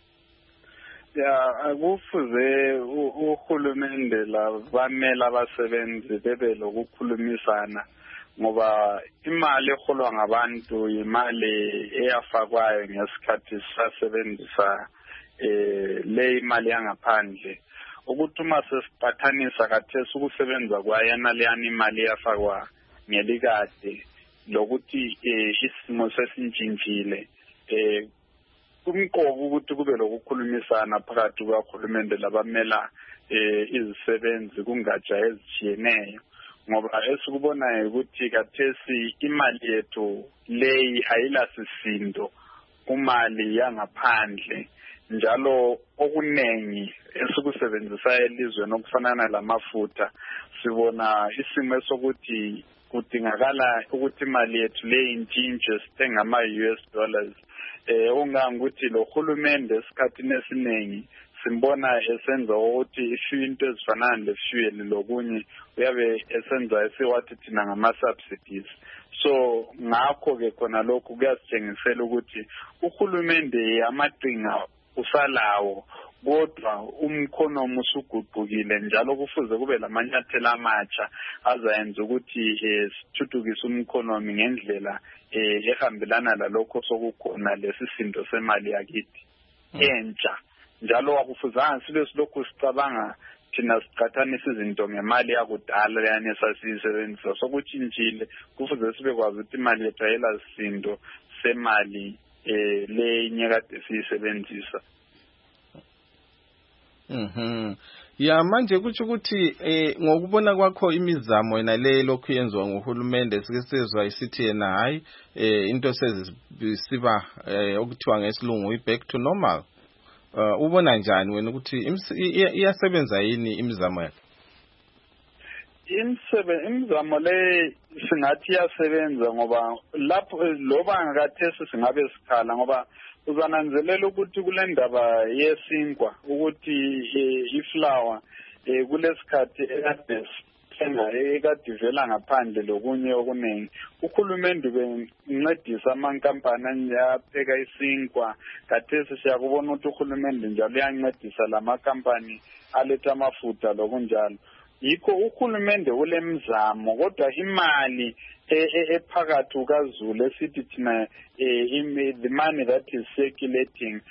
Ya akufuze uhulumende la bamela abasebenzi bebe lokukhulumisana ngoba imali eholwa ngabantu imali eyafakwayo ngesikhathi sasebenzisa eh le imali yangaphandle ukuthi uma sesiqhathanisa kathesi ukusebenza kwayena leyani imali yafakwa ngelikade lokuthi isimo sesintshintshile eh kumqobo ukuthi kube lokukhulumisana phakathi kwakhulumende labamela eh izisebenzi kungatsha ezijiyeneyo ngoba esikubonayo ukuthi kathesi imali yethu leyi ayilasisindo kumali yangaphandle njalo okunengi esikusebenzisa elizweni okufanana lamafutha sibona isimo esokuthi kudingakala ukuthi imali yethu leyi intshintshwe sithenga ama-U S dollars eh ungangukuthi lo hulumende esikhathini esiningi simbona esenza ukuthi into ezifanana lefuel lokunye uyabe esenza esiwathi thina ngama-subsidies. So ngakho ke khona lokhu kuyasitshengisela ukuthi uhulumende amaqhinga usalawo kodwa umkhonomi usuguqukile njalo kufuze kube lamanyathelo amatsha azayenza ukuthi sithuthukise umkhonomi ngendlela ehambelana lalokho sokukhona lesisindo semali yakithi entsha njalo akufuzanga sibe silokhu sicabanga thina siqhathanisa izinto ngemali yakudala leyane sasiyisebenzisa sokutshintshile kufuze sibe kwazi ukuthi imali yethu ayilasindo semali eh le kade siyisebenzisa. Mhm. Ya manje kuthi ukuthi eh ngokubona kwakho imizamo yena le lokhu yenziwa ngohulumende sike sezwe isithi yena hayi eh into sezisiba okuthiwa ngesilungu back to normal. Uh, ubona njani wena ukuthi iyasebenza yini imizamo yakhe? Imsebe imizamo le singathi iyasebenza ngoba lapho loba ngakathesi singabe sikhala ngoba uzananzelela ukuthi kule ndaba yesinkwa ukuthi iflower kulesikhathi ekade thenga ekade ivela ngaphandle lokunye okunengi uhulumende bencedisa amankampani ayapheka isinkwa kathesi siyakubona ukuthi uhulumende njalo uyancedisa lamakhempani aletha amafutha lokunjalo yikho uhulumende ulemzamo kodwa imali ephakathi kukaZulu esithi thina the money that is circulating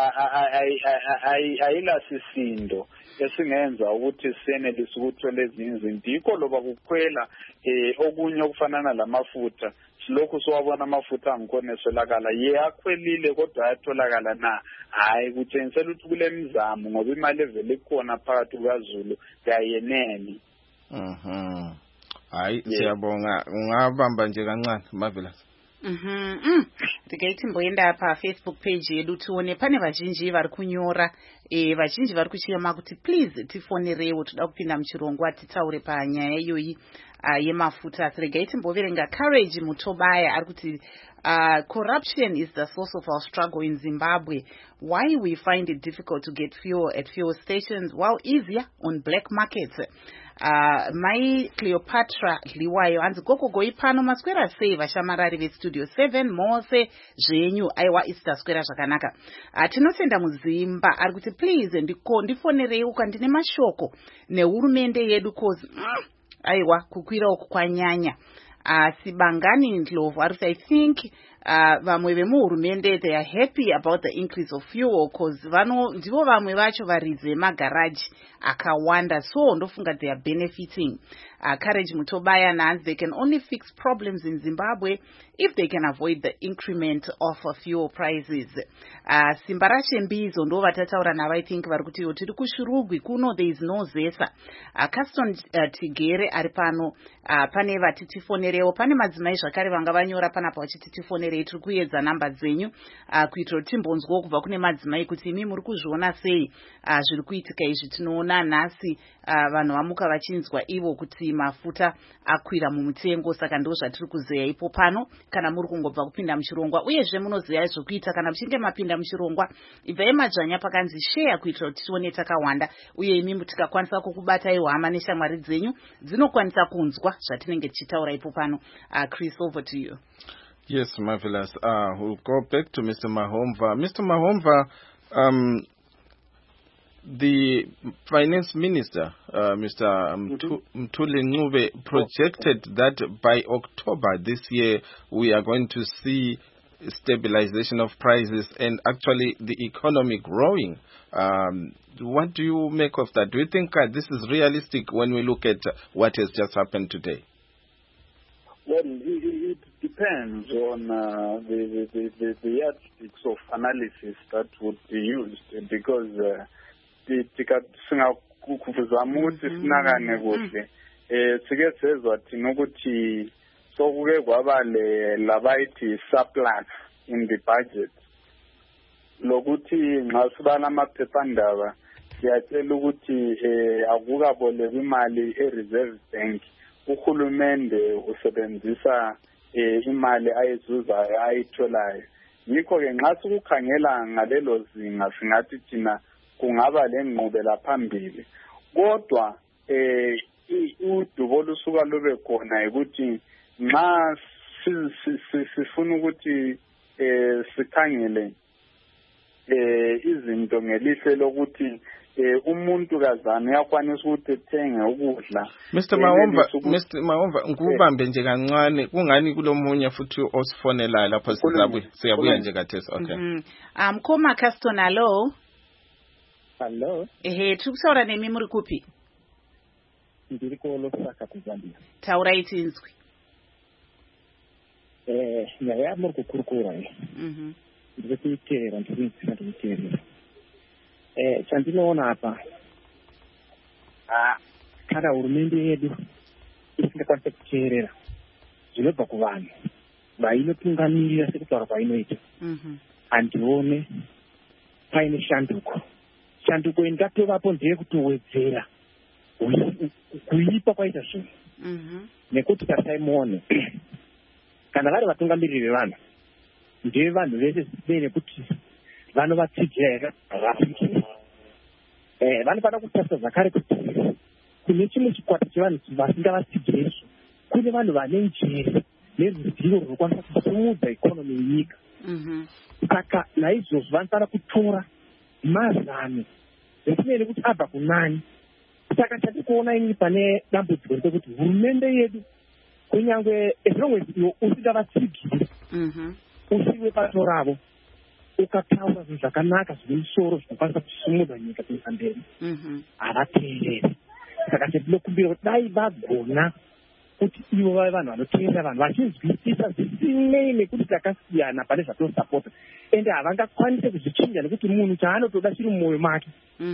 ayilasisindo esingenza ukuthi senelise ukuthola ezinye izinto yikho loba kukhwela okunye okufanana lamafutha silokhu siwabona amafuta angikhona eswelakala ye akhwelile kodwa ayatholakala na hayi kutshengisela ukuthi kule mizamo ngoba imali evele ikhona phakathi kukaZulu kayenene. Mhm. Hayi siyabonga ungabamba nje kancane Marvelous. Mhm. Mm. Ndikaiti mboenda apa Facebook page yedu tuone pane vazhinji vari kunyora eh vazhinji vari kuchema kuti please tifonerewo toda kupinda muchirongwa titaure panyaya iyoyi uh, yemafuta. Ndikaiti mboverenga Courage Mutobaya ari kuti Uh, corruption is the source of our struggle in Zimbabwe. Why we find it difficult to get fuel at fuel stations while easier on black markets. Uh, Mai Cleopatra Liwayo anzi koko goipano maswera sei vashamarari ve Studio seven mose zvenyu aiwa isita swera zvakanaka. Uh, tinosenda muzimba ari kuti please ndiko ndifonerei uka ndine mashoko nehurumende yedu cause mm, aiwa kukwira uku kwanyanya. Uh, Sibangani Ndlovu, I think uh, vamwe vemuhurumende they are happy about the increase of fuel because vano ndivo vamwe vacho varidze magarage akawanda so ndofunga they are benefiting. Uh, Courage Mutobaya nanzi they can only fix problems in Zimbabwe if they can avoid the increment of uh, fuel prices. Uh, Simbarashe Mbizo ndo vatataura navo I think vari kuti tiri kushurugwi kuno there is no zesa. Uh, Caston uh, Tigere ari pano uh, pane vatitifonerewo pane madzimai zvakare vanga vanyora panapa vachititifonerei tiri kuedza namba dzenyu uh, kuitira kuti timbonzwawo kubva kune madzimai kuti imi muri kuzviona sei uh, zviri kuitika izvi. Tinoona nhasi uh, vanhu vamuka vachinzwa ivo kuti mafuta akwira mumutengo saka ndo zvatiri kuzeya ipo pano kana muri kungobva kupinda muchirongwa uyezve munozeya zvokuita kana muchinge mapinda muchirongwa ibvai madzvanya pakanzi share kuitira kuti tione takawanda uye imi tikakwanisa kukubatai hama neshamwari dzenyu dzinokwanisa kunzwa zvatinenge tichitaura ipo pano. Uh, Chris, over to you. Yes, Marvelous. Uh, we'll go back to Mister Mahomva. Mister Mahomva, um, the Finance Minister, uh, Mister Mtu, Mthuli Ncube, projected that by October this year we are going to see stabilization of prices and actually the economy growing. Um, what do you make of that? Do you think uh, this is realistic when we look at uh, what has just happened today? Well, it, it depends on uh, the, the, the, the yardsticks of analysis that would be used because tikazama ukuthi sinakane kuhle eh sike sezwa thina ukuthi sokuke kwaba le labayithi surplus in the budget lokuthi nxa sibala amaphephandaba siyatshela ukuthi eh akukaboleka imali e-Reserve Bank uhulumende usebenzisa eh imali ayizuzayo ayitholayo. Yikho ke nxa sikukhangela ngalelo zinga singathi thina kungaba lenqubela phambili kodwa eh udubo lusuka lobe khona ukuthi nxa sifuna ukuthi eh sikhangele eh izinto ngelihle lokuthi eh umuntu kazana uyakwanisa ukuthi ethenge ukudla. Mister Mahomva, Mister Mahomva ngikubambe nje kancane kungani kulomunye futhi osifonela lapha sizabuya siyabuya nje kathesi. Okay. Mhm. Um Koma Caston, hello. Hello. Ehe, tikusaura nemi muri kupi? Ndiri ku Lusaka kuZambia. Taura itinzwi. Eh, nyaya muri kukurukura eh. Mhm. Ndiri kuitera ndiri kuitera. Eh, chandinoona apa. Ah, kana hurumende yedu isingakwanisa kuteerera zvinobva kuvanhu vainotungamirira sekutaura kwainoita. Mhm. Andione paine shanduko. Shanduko ingatovapo ndeyekutowedzera kuipa kwaita zvinhu. Mhm. Nekuti tasaimone kana vari vatungamiriri vevanhu ndevanhu vese vene kuti vanovatsigira here vafiki eh vanofana kutarisa zvakare kuti kune chimwe chikwata chevanhu vasingavatsigira izvo kune vanhu vane njere neruzivo rwunokwanisa kusumudza ikonomi yenyika. Mhm. Saka naizvozvo vanofanira kutora mazano zvetinene kuti abva kunani. Saka tati kuona ini pane dambudziko rekuti hurumende yedu kunyange as long as iwe usingavatsigira Mhm. usiwe pato ravo ukataura zvinhu zvakanaka zvine musoro zvinokwanisa kusumudza nyika kuenda mberi Mhm. havateereri. Saka chatinokumbira kuti dai vagona kuti ivo vave vanhu vanoteerera vanhu vachinzwisisa zvisinei nekuti takasiyana pane zvatinosapota ende havangakwanise kuzvichinja nekuti munhu chaanotoda chiri mumwoyo make.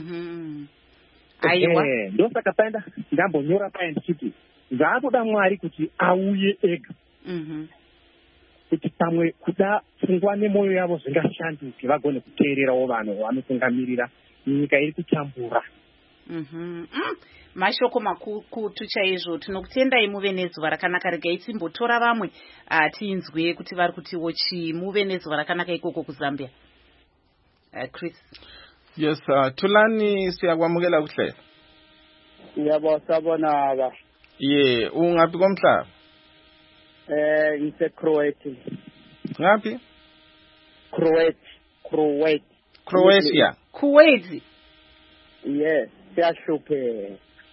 Aiwa, ndosaka paenda ndambonyora paya ndichiti zvaakuda Mwari kuti auye ega kuti pamwe kuda pfungwa nemwoyo yavo zvingashanduke vagone kuteererawo vanhu vanotungamirira nyika iri kuchambura. Mashoko makukutu chaizvo. Tinokutendai muve nezuva rakanaka. Regai timbotora vamwe tinzwe kuti vari kutiwo chii. Muve nezuva rakanaka ikoko kuZambia. Uh, Chris. Yes, uh, Tulani siyakwamukela kuhle. Yebo sabona ba. Ye, ungaphi komhlaba? Eh, ngise Croatia. Ngaphi? Croatia. Croatia. Croatia. Kuwait. Yes, siyashuphe.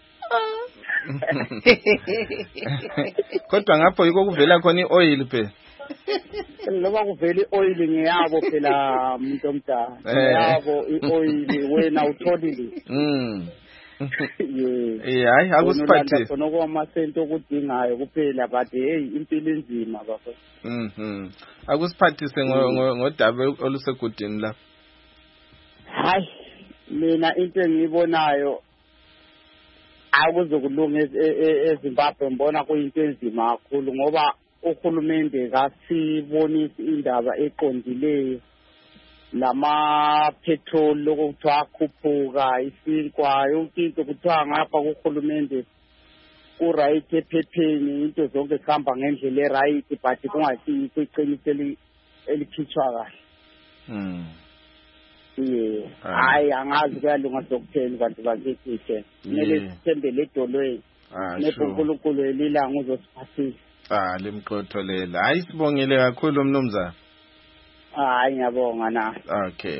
Kodwa ngapho yiko kuvela khona ioil phela. Loba kuvela oil ngiyabo phela umuntu omdala. Ngiyabo ioil wena utholile. Mm. Yeah. Eh hayi akusiphathise. Khona kwamasento okudingayo kuphela but hey impilo enzima bafo. Mhm. Akusiphathise ngodaba olusegudini la. Hayi mina into engiyibonayo akuzokulunga eZimbabwe ngibona kuyinto enzima kakhulu ngoba uhulumende kasibonisa indaba eqondileyo lama petrol lokuthiwa akhuphuka isinkwa yonke into kuthiwa ngapha kuhulumende ku right ephepheni into zonke zihamba ngendlela e right but kungathi iqiniso elikhitshwa kahle. Mm. Yeah. Hayi angazi kuyalunga sokutheni kanti bakithi kumele sithembele edolweni. Nebunkulunkulu elilanga uzosiphathisa. Ah limqotholela. Hayi sibongile kakhulu mnumzana. Hayi ngiyabonga na. Okay.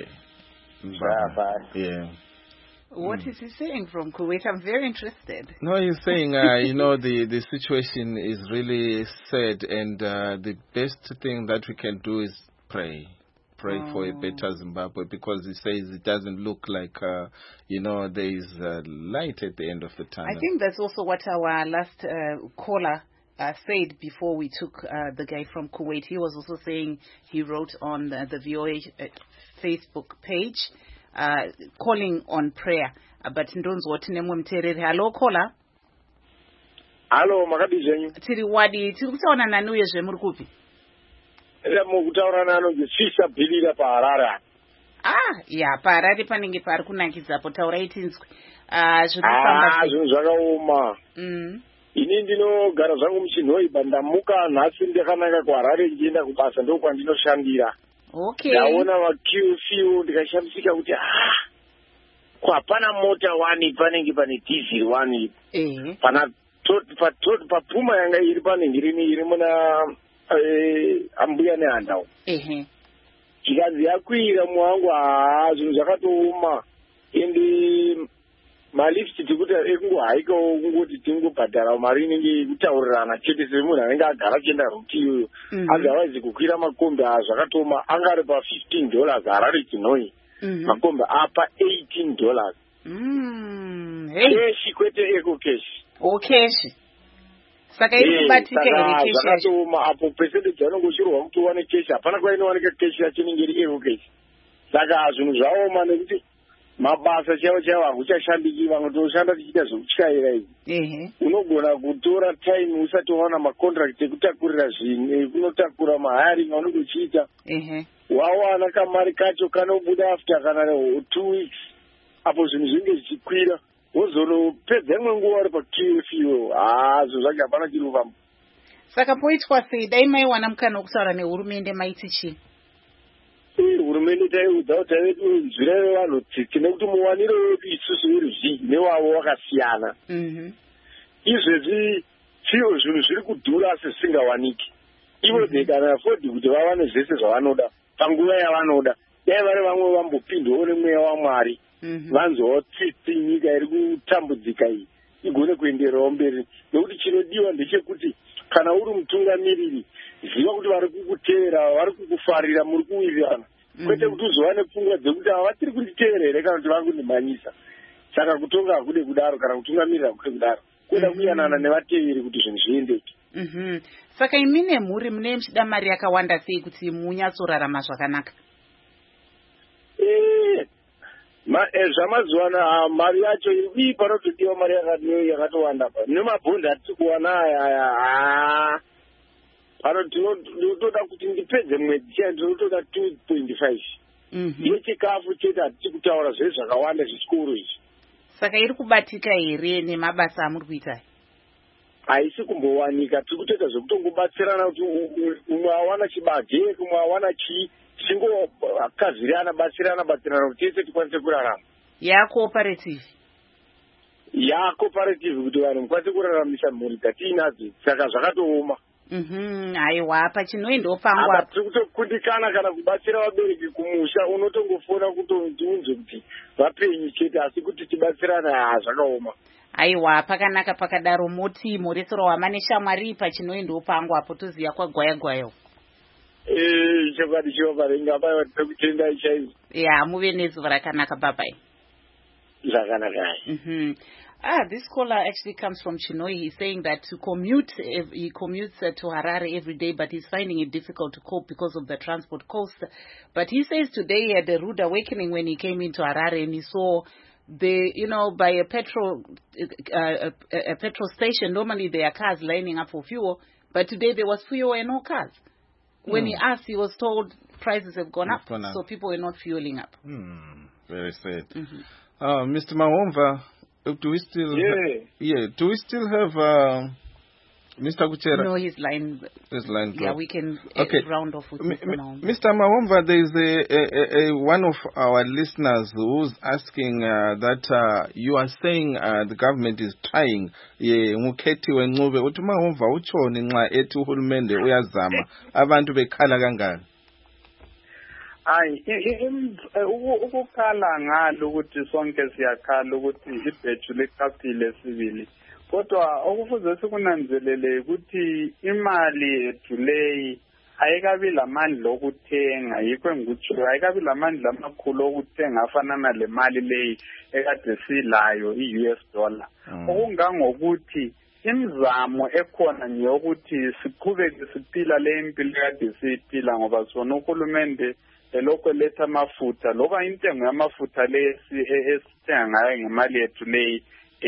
Bye. Yeah. What mm. is he saying from Kuwait? I'm very interested. No, he's saying, uh, you know, the, the situation is really sad and uh, the best thing that we can do is pray. Pray oh. for a better Zimbabwe because he says it doesn't look like, uh, you know, there is uh, light at the end of the tunnel. I think that's also what our last uh, caller uh, said before we took uh, the guy from Kuwait. He was also saying he wrote on the, the V O A uh, Facebook page uh, calling on prayer. Uh, but ndonzi wati nemwe mterere. Hello, caller. Hello, makadi zenyu. Tiri wadi, tiri kutaona nani uye zvemuri kupi? Mukutaura nano ngisisa bilira paharara. Ah, ya paharare panenge pari kunakidzapo taurai tinzwe. Ah, zvirikufamba. Ah, zvinhu zvakaoma. Mm. Ini ndinogara zvangu muchinhoiba ndamuka nhasi ndakananga kuHarare ndienda kubasa ndokwandinoshandira. Okay. Ndaona vakiu fiu ndikashamisika kuti ah kwapana mota wani panenge pane diesel wani. Eh. Pana tot pa tot pa puma yanga iri panenge iri iri muna eh ambuya nehandawo. Ehe. Chikazi yakwira mwangu ah zvinhu zvakatooma ende malifti tikuti ekungohaika kungoti tingobhadhara mari inenge kutaurirana chete semunhu anenge agara chienda rutiyo otherwise kukwira makombi zvakatoma angari pa fifteen dollars Harare Chinoi makombi apa eighteen dollars keshi kwete eko keshi okeshi saka iri kubatika iri keshi zvakatoma apo percentage anongoshirwa kuti uwane keshi hapana kwainowanika keshi yachinenge iri eko keshi saka zvinhu zvaoma nekuti mabasa chaiwo chaiwo hakuchashandiki vamwe toshanda tichiita zvokutyaira izvi unogona kutora time usati waona macontract ekutakurira zvinhu kunotakura mahiring aunenge uchiita wawana kamari kacho kanobuda after kana two weeks apo zvinhu zvinenge zvichikwira wozonopedza imwe nguva uri paQ F iwo haa zvinhu zvake hapana chiri kufamba saka poitwa sei dai maiwana mukana wokutaura nehurumende maiti chii hurumende taiudza kuti taivetinzwira vanhu tsitsi nekuti muwaniro wedu isusu veruzhinji nevavo wakasiyana izvezvi chiyo zvinhu zviri kudhura asi zvisingawaniki ivo they can afford kuti vawane zvese zvavanoda panguva yavanoda dai vari vamwe vambopindwawo nemweya waMwari vanzwawo tsitsi nyika iri kutambudzika iyi igone kuendererawo mberi nekuti chinodiwa ndechekuti kana uri mutungamiriri ziva kuti vari kukuteera vari kukufarira muri kuwirirana kwete kuti uzowane pfungwa dzekuti ava vatiri kunditeera here kana kuti vari kundimhanyisa saka kutonga hakude kudaro kana kutungamirira hakude kudaro kuda kuyanana nevateveri kuti zvinhu zviendeke. Mhm. Saka imi nemhuri mune muchida mari yakawanda sei kuti munyatsorarama zvakanaka? Eh, ma zvamazuva ana mari yacho iri panotodiwa mari yakati yakatowanda pa. Nemabhondi atiri kuwana aya aya. Pano tinotoda kuti ndipedze mwedzi chaiwo ndinotoda two point five. Mhm. Yechikafu chete hatisi kutaura zvese zvakawanda zvisikuru izvi. Saka iri kubatika here nemabasa amuri kuita? Haisi kumbowanika, tiri kutoita zvekutongobatsirana kuti umwe awana chibage, umwe awana chii, tichingokazirana batsirana batsirana kuti tese tikwanise kurarama. Yacooperative. Yacooperative kuti vanhu mukwanise kuraramisa mhuri dzatiinadzo, saka zvakatooma. Mhm, haiwa pachinoendawo pangwa. Apa tiri kutokundikana kana kubatsira vabereki kumusha, unotongofona kutondiunze kuti vapenyu chete, asi kuti tibatsirana zvakaoma. Aiwa pakanaka pakadaro moti moresero wama neshamwari pachinoendawo pangwa apo toziya kwagwaya gwayo. Eh, chokwadi chioparenga paiwa tikutenda chaizo. Ya, muve nezuva rakanaka babai. Zvakanaka. Mhm. Ah, this caller actually comes from Chinoi. He's saying that to commute, he commutes uh, to Harare every day, but he's finding it difficult to cope because of the transport cost. But he says today he had a rude awakening when he came into Harare and he saw the, you know, by a petrol, uh, a, a petrol station, normally there are cars lining up for fuel, but today there was fuel and no cars. When mm. he asked, he was told prices have gone up, gone up, so people were not fueling up. Mm, very sad. Mm-hmm. Uh, Mister Mahomva, do we still? Yeah. Yeah. Do we still have uh, Mister Kuchera? No, his line. His line. Yeah, we can uh, okay. round off with Mister Mahomva. Mister Mahomva, there is a, a, a one of our listeners who's asking uh, that uh, you are saying uh, the government is trying. Yeah, Muketi wenqube uthi Mahomva utshoni nxa ethi uhulumende uyazama abantu bekhala kangaka. Hayi ukukhala ngalo ukuthi sonke siyakhala ukuthi ibhethu lekapile sibili kodwa okufuze sikunanzelele ukuthi imali ethu leyi ayikabi lamandla okuthenga yikho ngikutsho ayikabi lamandla amakhulu okuthenga afanana le mali leyi ekade silayo i-U S dollar okungangokuthi imizamo ekhona nje ukuthi siqhubeke siphila le impilo ekade siyiphila ngoba sona uhulumende elokho letha amafutha loba intengo yamafutha le esithenga ngayo ngemali yethu leyi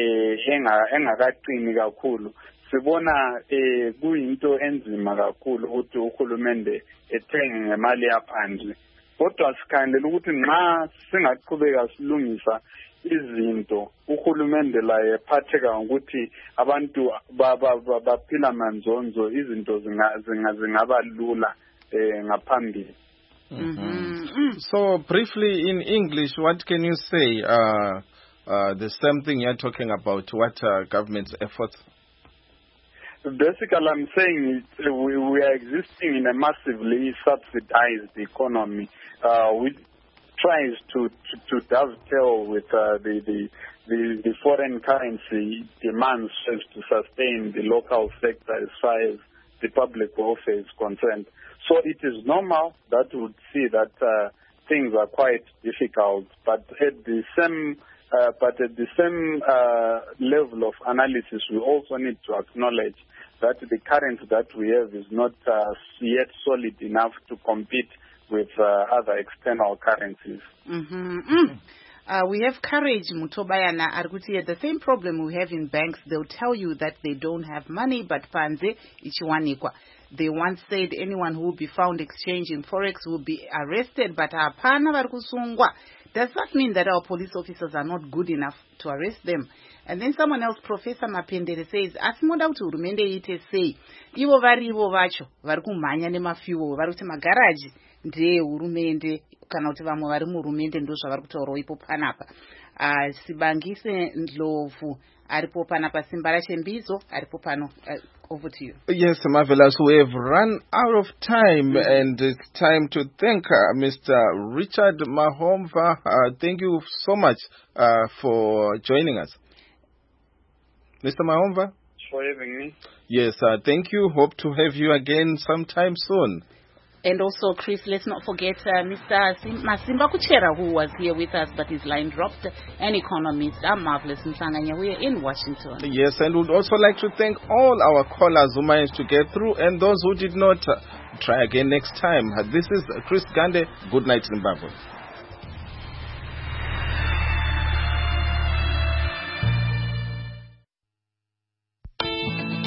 engakaqini kakhulu sibona kuyinto enzima kakhulu ukuthi uhulumende ethenge ngemali yaphandle kodwa sikhandela ukuthi nxa singaqhubeka silungisa izinto uhulumende laye ephatheka ukuthi abantu baphila manzonzo izinto zingaba lula ngaphambili. Mm-hmm. So briefly in English, what can you say? Uh, uh, the same thing you're talking about, what uh, government's efforts? Basically, I'm saying it, we, we are existing in a massively subsidized economy, uh, which tries to, to, to dovetail with uh, the, the, the, the foreign currency demands to sustain the local sector as far as the public welfare is concerned. So it is normal that we would see that uh, things are quite difficult, but at the same uh, but at the same uh, level of analysis, we also need to acknowledge that the currency that we have is not uh, yet solid enough to compete with uh, other external currencies. Mm-hmm. Mm. Uh, we have Courage Mutobayana Arguti. The same problem we have in banks, they'll tell you that they don't have money, but panze ichiwanikwa. They once said anyone who will be found exchanging forex will be arrested, but hapana varikusungwa. Does that mean that our police officers are not good enough to arrest them? And then someone else, Professor Mapendere, says, asimoda kuti hurumende ite sei ivo vari ivo vacho vari kumhanya nemafuel vari kuti magaraji ndee hurumende kana kuti vamwe vari muhurumende ndo zvavari kutaurawo ipo panapa. Uh, Sibangise Ndlovu aripo panapa, Simbara Chembizo aripo pano. Uh, over to you. Yes, marvelous. We have run out of time, mm-hmm. and it's time to thank uh, Mister Richard Mahomva. Uh, thank you so much uh, for joining us. Mister Mahomva? For having me. Yes, uh, thank you. Hope to have you again sometime soon. And also, Chris, let's not forget uh, Mister Sim- Masimba Kuchera, who was here with us, but his line dropped, an economist. I'm Marvelous Mhlanganya. We are in Washington. Yes, and we'd also like to thank all our callers who managed to get through, and those who did not. Uh, try again next time. This is Chris Gande. Good night, Zimbabwe.